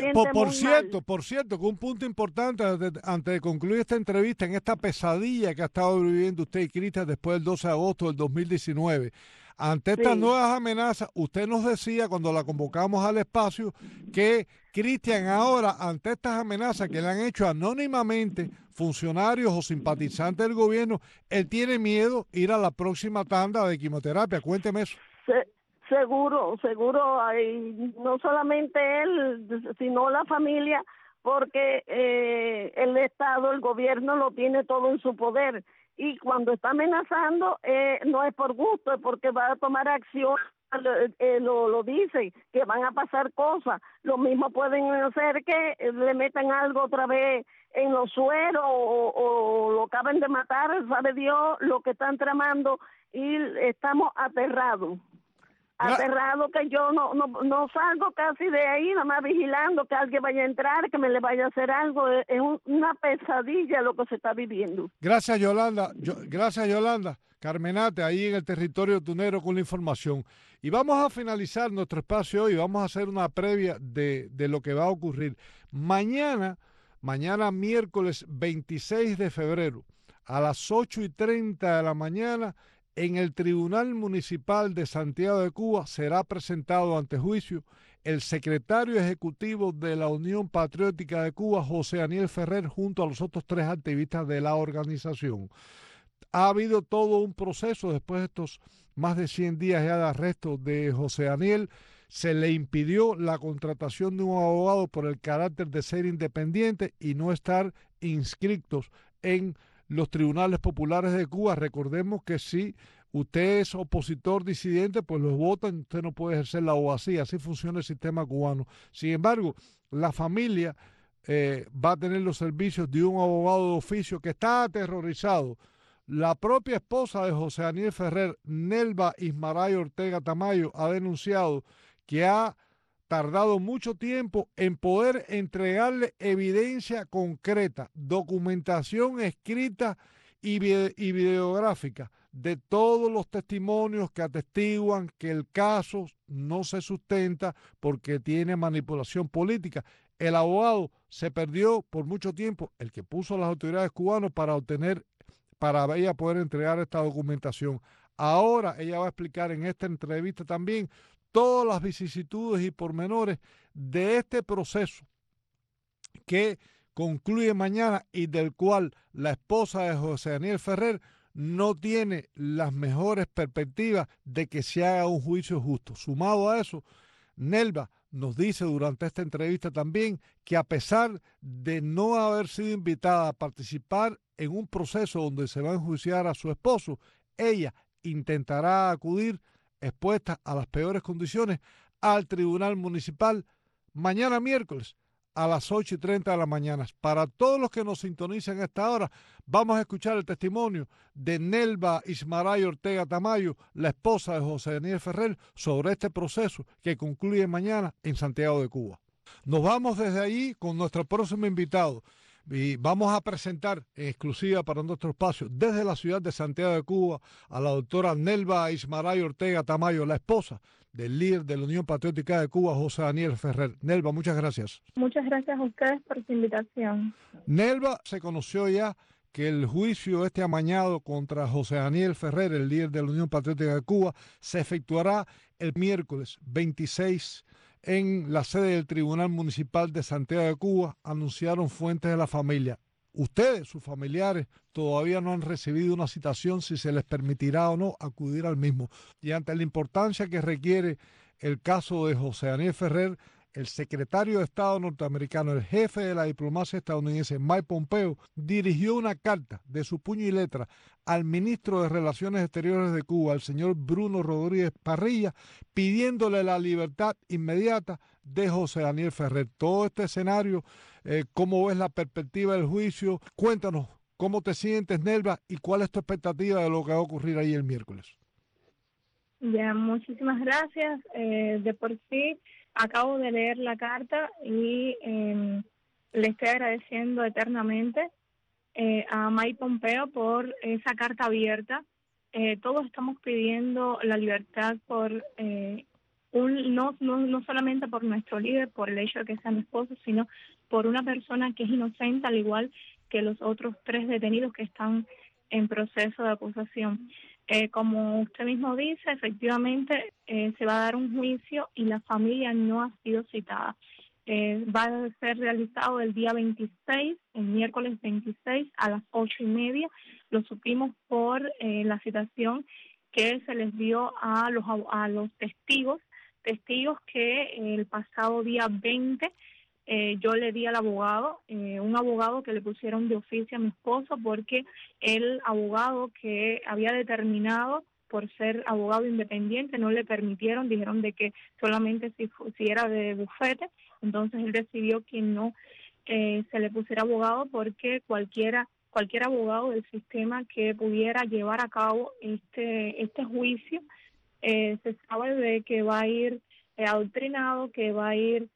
Por cierto, que un punto importante antes de concluir esta entrevista, en esta pesadilla que ha estado viviendo usted y Cristian después del 12 de agosto del 2019, ante estas nuevas amenazas, usted nos decía cuando la convocamos al espacio que Cristian ahora, ante estas amenazas que le han hecho anónimamente funcionarios o simpatizantes del gobierno, él tiene miedo ir a la próxima tanda de quimioterapia. Cuénteme eso. Seguro, no solamente él, sino la familia, porque el Estado, el gobierno lo tiene todo en su poder, y cuando está amenazando no es por gusto, es porque va a tomar acción, lo dice, que van a pasar cosas. Lo mismo pueden hacer que le metan algo otra vez en los sueros o lo acaben de matar, sabe Dios lo que están tramando, y estamos aterrados. Aterrado, que yo no salgo casi de ahí, nada más vigilando que alguien vaya a entrar, que me le vaya a hacer algo. Es una pesadilla lo que se está viviendo. Gracias, Yolanda. Gracias, Yolanda. Carmenate, ahí en el territorio tunero con la información. Y vamos a finalizar nuestro espacio hoy. Vamos a hacer una previa de lo que va a ocurrir. Mañana miércoles 26 de febrero, a las 8:30 de la mañana, en el Tribunal Municipal de Santiago de Cuba será presentado ante juicio el secretario ejecutivo de la Unión Patriótica de Cuba, José Aniel Ferrer, junto a los otros 3 activistas de la organización. Ha habido todo un proceso después de estos más de 100 días ya de arresto de José Aniel. Se le impidió la contratación de un abogado por el carácter de ser independiente y no estar inscritos en los tribunales populares de Cuba. Recordemos que si usted es opositor disidente, pues los votan, usted no puede ejercer la abogacía. Así funciona el sistema cubano. Sin embargo, la familia va a tener los servicios de un abogado de oficio que está aterrorizado. La propia esposa de José Aniel Ferrer, Nelva Ismaray Ortega Tamayo, ha denunciado que ha tardado mucho tiempo en poder entregarle evidencia concreta, documentación escrita y videográfica de todos los testimonios que atestiguan que el caso no se sustenta porque tiene manipulación política. El abogado se perdió por mucho tiempo, el que puso a las autoridades cubanas para ella poder entregar esta documentación. Ahora ella va a explicar en esta entrevista también todas las vicisitudes y pormenores de este proceso que concluye mañana y del cual la esposa de José Aniel Ferrer no tiene las mejores perspectivas de que se haga un juicio justo. Sumado a eso, Nelva nos dice durante esta entrevista también que a pesar de no haber sido invitada a participar en un proceso donde se va a enjuiciar a su esposo, ella intentará acudir expuesta a las peores condiciones al Tribunal Municipal mañana miércoles a las 8:30 de la mañana. Para todos los que nos sintonizan a esta hora, vamos a escuchar el testimonio de Nelva Ismaray Ortega Tamayo, la esposa de José Daniel Ferrer, sobre este proceso que concluye mañana en Santiago de Cuba. Nos vamos desde allí con nuestro próximo invitado. Y vamos a presentar en exclusiva para nuestro espacio desde la ciudad de Santiago de Cuba a la doctora Nelva Ismaray Ortega Tamayo, la esposa del líder de la Unión Patriótica de Cuba, José Daniel Ferrer. Nelva, muchas gracias. Muchas gracias a ustedes por su invitación. Nelva, se conoció ya que el juicio amañado contra José Daniel Ferrer, el líder de la Unión Patriótica de Cuba, se efectuará el miércoles 26 en la sede del Tribunal Municipal de Santiago de Cuba, anunciaron fuentes de la familia. Ustedes, sus familiares, todavía no han recibido una citación si se les permitirá o no acudir al mismo. Y ante la importancia que requiere el caso de José Daniel Ferrer, el secretario de Estado norteamericano, el jefe de la diplomacia estadounidense, Mike Pompeo, dirigió una carta de su puño y letra al ministro de Relaciones Exteriores de Cuba, el señor Bruno Rodríguez Parrilla, pidiéndole la libertad inmediata de José Daniel Ferrer. Todo este escenario, ¿cómo ves la perspectiva del juicio? Cuéntanos, ¿cómo te sientes, Nelva, y cuál es tu expectativa de lo que va a ocurrir ahí el miércoles? Ya, muchísimas gracias. De por sí, acabo de leer la carta y le estoy agradeciendo eternamente a Mike Pompeo por esa carta abierta. Todos estamos pidiendo la libertad por no solamente por nuestro líder, por el hecho de que sea mi esposo, sino por una persona que es inocente, al igual que los otros 3 detenidos que están en proceso de acusación. Como usted mismo dice, efectivamente se va a dar un juicio y la familia no ha sido citada. Va a ser realizado el día 26, el miércoles 26 a las 8:30. Lo supimos por la citación que se les dio a los testigos que el pasado día 20 yo le di al abogado, un abogado que le pusieron de oficio a mi esposo porque el abogado que había determinado por ser abogado independiente no le permitieron, dijeron de que solamente si era de bufete, entonces él decidió que no se le pusiera abogado porque cualquier abogado del sistema que pudiera llevar a cabo este juicio se sabe de que va a ir adoctrinado, que va a ir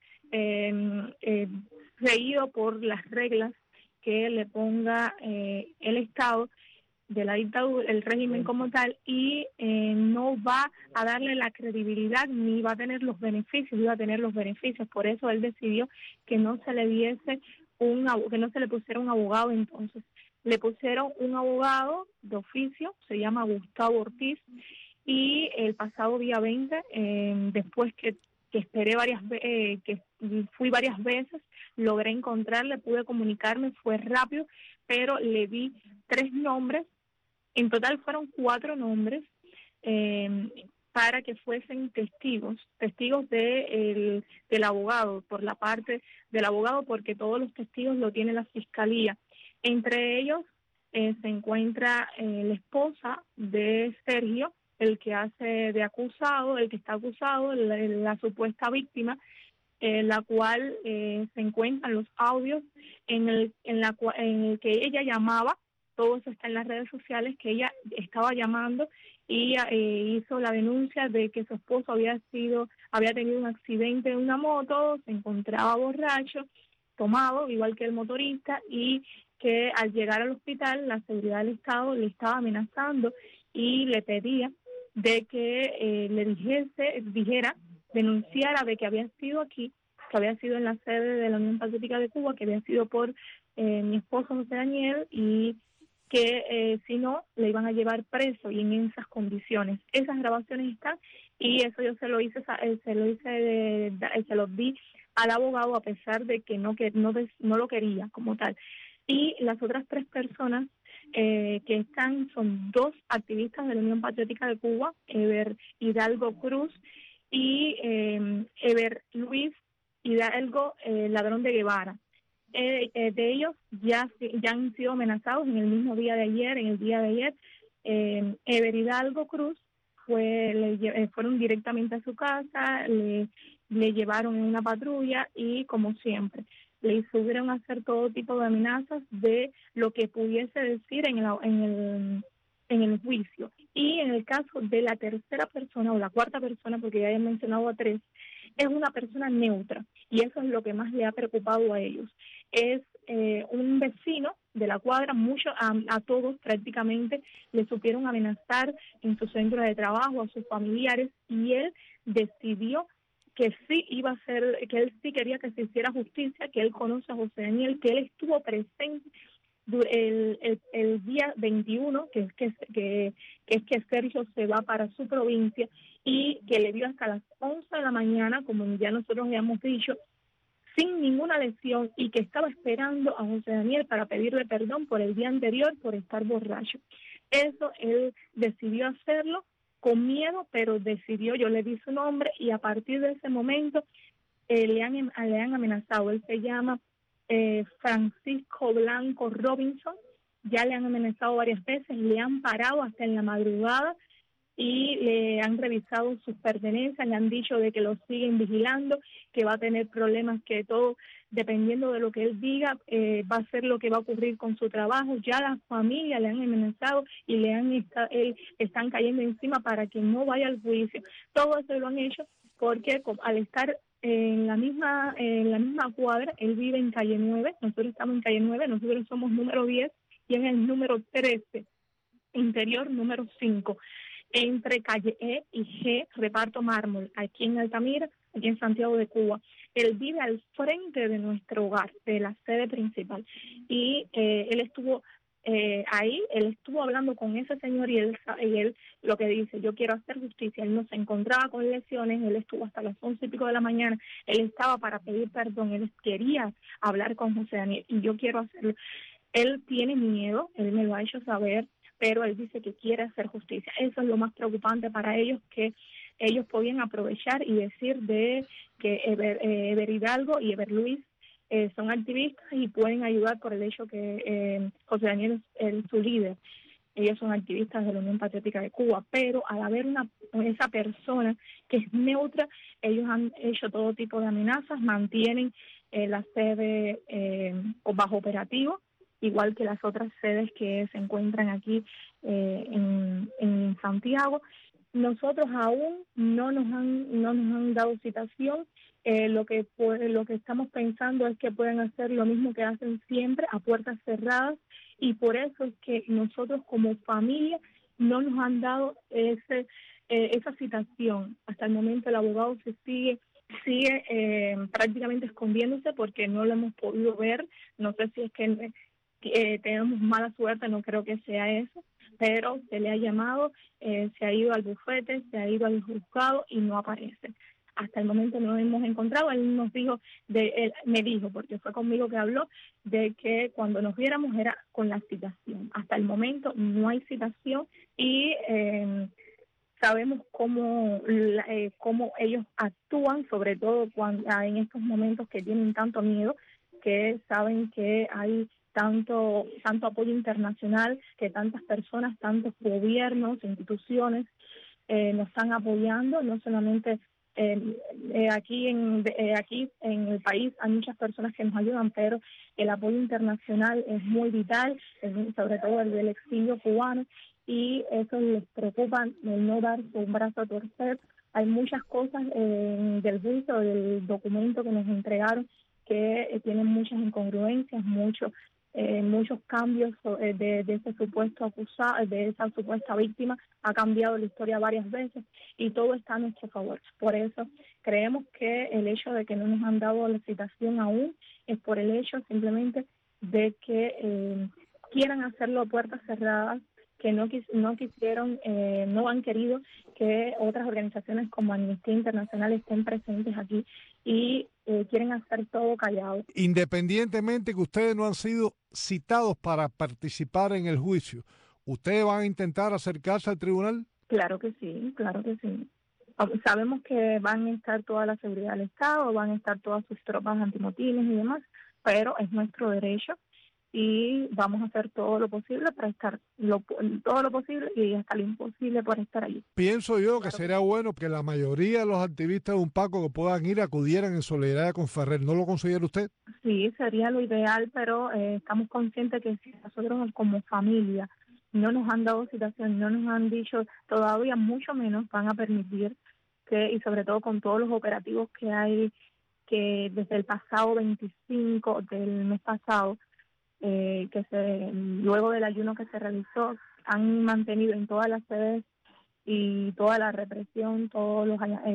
seguido por las reglas que le ponga el Estado de la dictadura, el régimen como tal, y no va a darle la credibilidad ni va a tener los beneficios, iba a tener los beneficios. Por eso él decidió que no se le diese que no se le pusiera un abogado. Entonces le pusieron un abogado de oficio, se llama Gustavo Ortiz, y el pasado día 20, después que esperé que fui varias veces, logré encontrarle, pude comunicarme, fue rápido, pero le di 3 nombres, en total fueron 4 nombres, para que fuesen testigos del abogado, por la parte del abogado, porque todos los testigos lo tiene la fiscalía. Entre ellos se encuentra la esposa de Sergio, el que hace de acusado, el que está acusado, la supuesta víctima, la cual se encuentran los audios en el que ella llamaba, todo eso está en las redes sociales, que ella estaba llamando y hizo la denuncia de que su esposo había tenido un accidente en una moto, se encontraba borracho, tomado, igual que el motorista, y que al llegar al hospital la seguridad del Estado le estaba amenazando y le pedía de que denunciara de que había sido aquí, que había sido en la sede de la Unión Patriótica de Cuba, que había sido por mi esposo José Daniel, y que si no, le iban a llevar preso, y en esas condiciones. Esas grabaciones están, y eso yo se lo di al abogado, a pesar de que no lo quería como tal. Y las otras 3 personas que están son 2 activistas de la Unión Patriótica de Cuba, Eber Hidalgo Cruz y Eber Luis Hidalgo Ladrón de Guevara. De ellos ya han sido amenazados en el mismo día de ayer, Eber Hidalgo Cruz fueron directamente a su casa, le llevaron en una patrulla y, como siempre, le hicieron hacer todo tipo de amenazas de lo que pudiese decir en el juicio. Y en el caso de la tercera persona o la cuarta persona, porque ya he mencionado a 3, es una persona neutra, y eso es lo que más le ha preocupado a ellos. Es un vecino de la cuadra, a todos prácticamente le supieron amenazar en su centro de trabajo, a sus familiares, y él decidió que sí iba a hacer, que él sí quería que se hiciera justicia, que él conoce a José Daniel, que él estuvo presente el día 21, que es que Sergio se va para su provincia, y que le dio hasta las 11 de la mañana, como ya nosotros habíamos dicho, sin ninguna lesión, y que estaba esperando a José Daniel para pedirle perdón por el día anterior por estar borracho. Eso él decidió hacerlo con miedo, pero decidió, yo le di su nombre, y a partir de ese momento le han amenazado. Él se llama Francisco Blanco Robinson. Ya le han amenazado varias veces, le han parado hasta en la madrugada y le han revisado sus pertenencias, le han dicho de que lo siguen vigilando, que va a tener problemas, que todo, dependiendo de lo que él diga, va a ser lo que va a ocurrir con su trabajo. Ya las familias le han amenazado y están cayendo encima para que no vaya al juicio. Todo eso lo han hecho porque al estar en la misma cuadra, él vive en calle 9, nosotros estamos en calle 9, nosotros somos número 10 y en el número 13, interior número 5. Entre calle E y G, reparto mármol, aquí en Altamira, aquí en Santiago de Cuba. Él vive al frente de nuestro hogar, de la sede principal. Y él estuvo ahí, él estuvo hablando con ese señor y él lo que dice, yo quiero hacer justicia. Él no se encontraba con lesiones, él estuvo hasta las 11 y pico de la mañana, él estaba para pedir perdón, él quería hablar con José Daniel y yo quiero hacerlo. Él tiene miedo, él me lo ha hecho saber, pero él dice que quiere hacer justicia. Eso es lo más preocupante para ellos, que ellos podían aprovechar y decir de que Ever Hidalgo y Ever Luis son activistas y pueden ayudar por el hecho que José Daniel es su líder. Ellos son activistas de la Unión Patriótica de Cuba, pero al haber esa persona que es neutra, ellos han hecho todo tipo de amenazas, mantienen la sede bajo operativo, igual que las otras sedes que se encuentran aquí en Santiago. Nosotros aún no nos han dado citación. Lo que estamos pensando es que pueden hacer lo mismo que hacen siempre, a puertas cerradas, y por eso es que nosotros como familia no nos han dado esa citación. Hasta el momento el abogado sigue prácticamente escondiéndose porque no lo hemos podido ver. No sé si es que tenemos mala suerte, no creo que sea eso, pero se le ha llamado, se ha ido al bufete, se ha ido al juzgado y no aparece. Hasta el momento no lo hemos encontrado. Él me dijo, porque fue conmigo que habló, de que cuando nos viéramos era con la citación. Hasta el momento no hay citación y sabemos cómo ellos actúan, sobre todo en estos momentos que tienen tanto miedo, que saben que hay tanto apoyo internacional, que tantas personas, tantos gobiernos, instituciones nos están apoyando. No solamente aquí en el país hay muchas personas que nos ayudan, pero el apoyo internacional es muy vital, sobre todo el del exilio cubano, y eso les preocupa, el no dar un brazo a torcer. Hay muchas cosas del juicio, del documento que nos entregaron, que tienen muchas incongruencias, muchos cambios de ese supuesto acusado, de esa supuesta víctima. Ha cambiado la historia varias veces y todo está a nuestro favor. Por eso creemos que el hecho de que no nos han dado la citación aún es por el hecho simplemente de que quieran hacerlo a puertas cerradas, que no quisieron, no han querido que otras organizaciones como Amnistía Internacional estén presentes aquí y quieren hacer todo callado. Independientemente que ustedes no han sido citados para participar en el juicio, ¿ustedes van a intentar acercarse al tribunal? Claro que sí, claro que sí. Sabemos que van a estar toda la seguridad del Estado, van a estar todas sus tropas antimotines y demás, pero es nuestro derecho y vamos a hacer todo lo posible para estar, todo lo posible y hasta lo imposible por estar allí. Pienso yo que sería bueno que la mayoría de los activistas de UNPACO que puedan ir acudieran en solidaridad con Ferrer. ¿No lo considera usted? Sí, sería lo ideal, pero estamos conscientes que si nosotros como familia no nos han dado citación, no nos han dicho todavía, mucho menos van a permitir que, y sobre todo con todos los operativos que que desde el pasado 25 del mes pasado, luego del ayuno que se realizó, han mantenido en todas las sedes y toda la represión, todas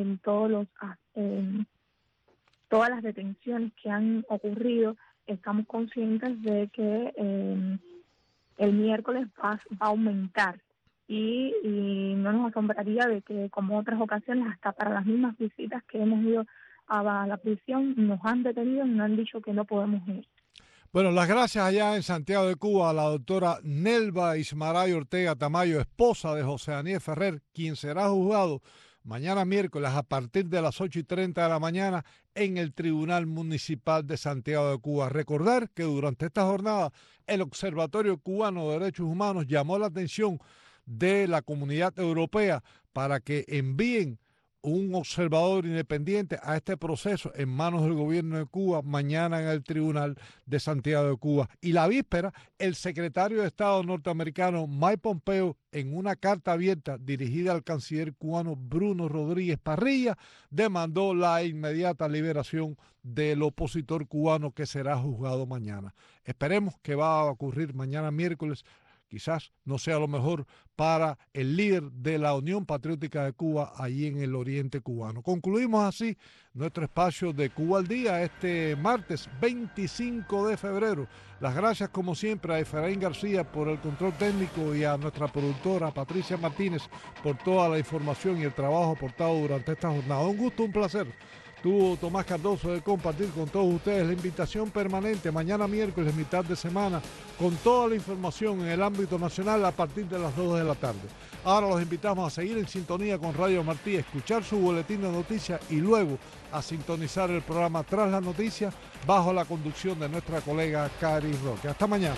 las detenciones que han ocurrido. Estamos conscientes de que el miércoles va a aumentar y no nos asombraría de que, como otras ocasiones, hasta para las mismas visitas que hemos ido a la prisión, nos han detenido y nos han dicho que no podemos ir. Bueno, las gracias allá en Santiago de Cuba a la doctora Nelva Ismaray Ortega Tamayo, esposa de José Daniel Ferrer, quien será juzgado mañana miércoles a partir de las 8:30 de la mañana en el Tribunal Municipal de Santiago de Cuba. Recordar que durante esta jornada el Observatorio Cubano de Derechos Humanos llamó la atención de la Comunidad Europea para que envíen un observador independiente a este proceso en manos del gobierno de Cuba mañana en el Tribunal de Santiago de Cuba. Y la víspera, el secretario de Estado norteamericano Mike Pompeo, en una carta abierta dirigida al canciller cubano Bruno Rodríguez Parrilla, demandó la inmediata liberación del opositor cubano que será juzgado mañana. Esperemos que va a ocurrir mañana miércoles. Quizás no sea lo mejor para el líder de la Unión Patriótica de Cuba allí en el oriente cubano. Concluimos así nuestro espacio de Cuba al Día este martes 25 de febrero. Las gracias como siempre a Efraín García por el control técnico y a nuestra productora Patricia Martínez por toda la información y el trabajo aportado durante esta jornada. Un gusto, un placer. Tuvo Tomás Cardoso de compartir con todos ustedes la invitación permanente mañana miércoles, mitad de semana, con toda la información en el ámbito nacional a partir de las 2 de la tarde. Ahora los invitamos a seguir en sintonía con Radio Martí, a escuchar su boletín de noticias y luego a sintonizar el programa Tras la Noticia bajo la conducción de nuestra colega Cari Roque. Hasta mañana.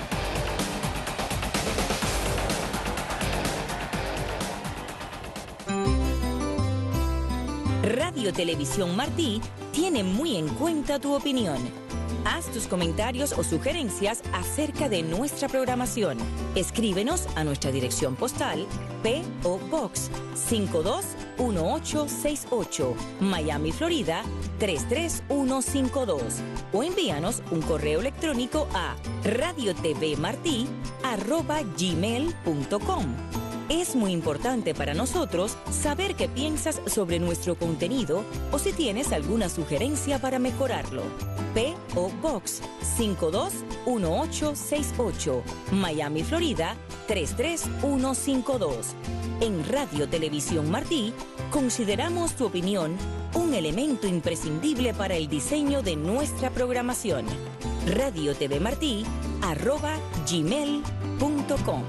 Radio Televisión Martí tiene muy en cuenta tu opinión. Haz tus comentarios o sugerencias acerca de nuestra programación. Escríbenos a nuestra dirección postal P.O. Box 521868, Miami, Florida 33152, o envíanos un correo electrónico a radiotvmarti@gmail.com. Es muy importante para nosotros saber qué piensas sobre nuestro contenido o si tienes alguna sugerencia para mejorarlo. P.O. Box 521868, Miami, Florida 33152. En Radio Televisión Martí consideramos tu opinión un elemento imprescindible para el diseño de nuestra programación. radiotvmarti@gmail.com.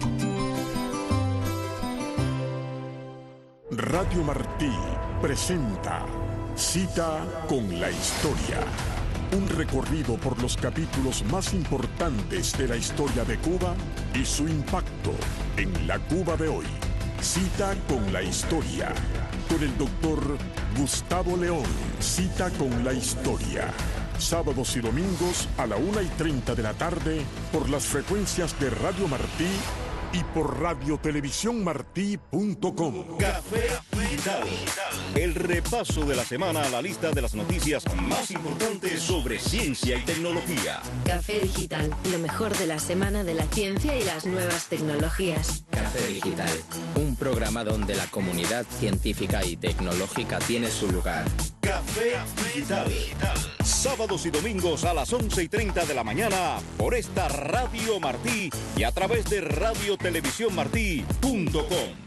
Radio Martí presenta Cita con la Historia. Un recorrido por los capítulos más importantes de la historia de Cuba y su impacto en la Cuba de hoy. Cita con la Historia. Con el doctor Gustavo León. Cita con la Historia. Sábados y domingos a la 1:30 de la tarde por las frecuencias de Radio Martí y por radiotelevisiónmartí.com. Café Digital. El repaso de la semana a la lista de las noticias más importantes sobre ciencia y tecnología. Café Digital, lo mejor de la semana de la ciencia y las nuevas tecnologías. Café Digital, un programa donde la comunidad científica y tecnológica tiene su lugar. Café Digital. Sábados y domingos a las 11:30 de la mañana por esta Radio Martí y a través de radiotelevisiónmartí.com.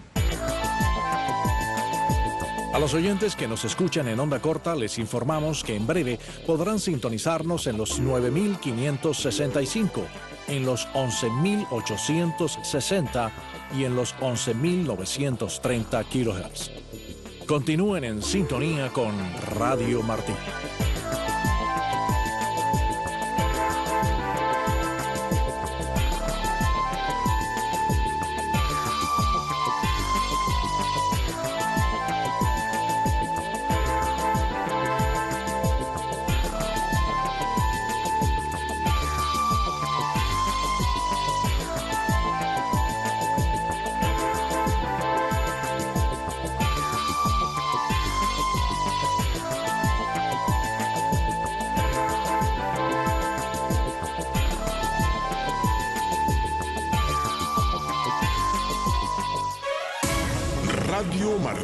A los oyentes que nos escuchan en onda corta les informamos que en breve podrán sintonizarnos en los 9.565, en los 11.860 y en los 11.930 kHz. Continúen en sintonía con Radio Martí. Radio Martí.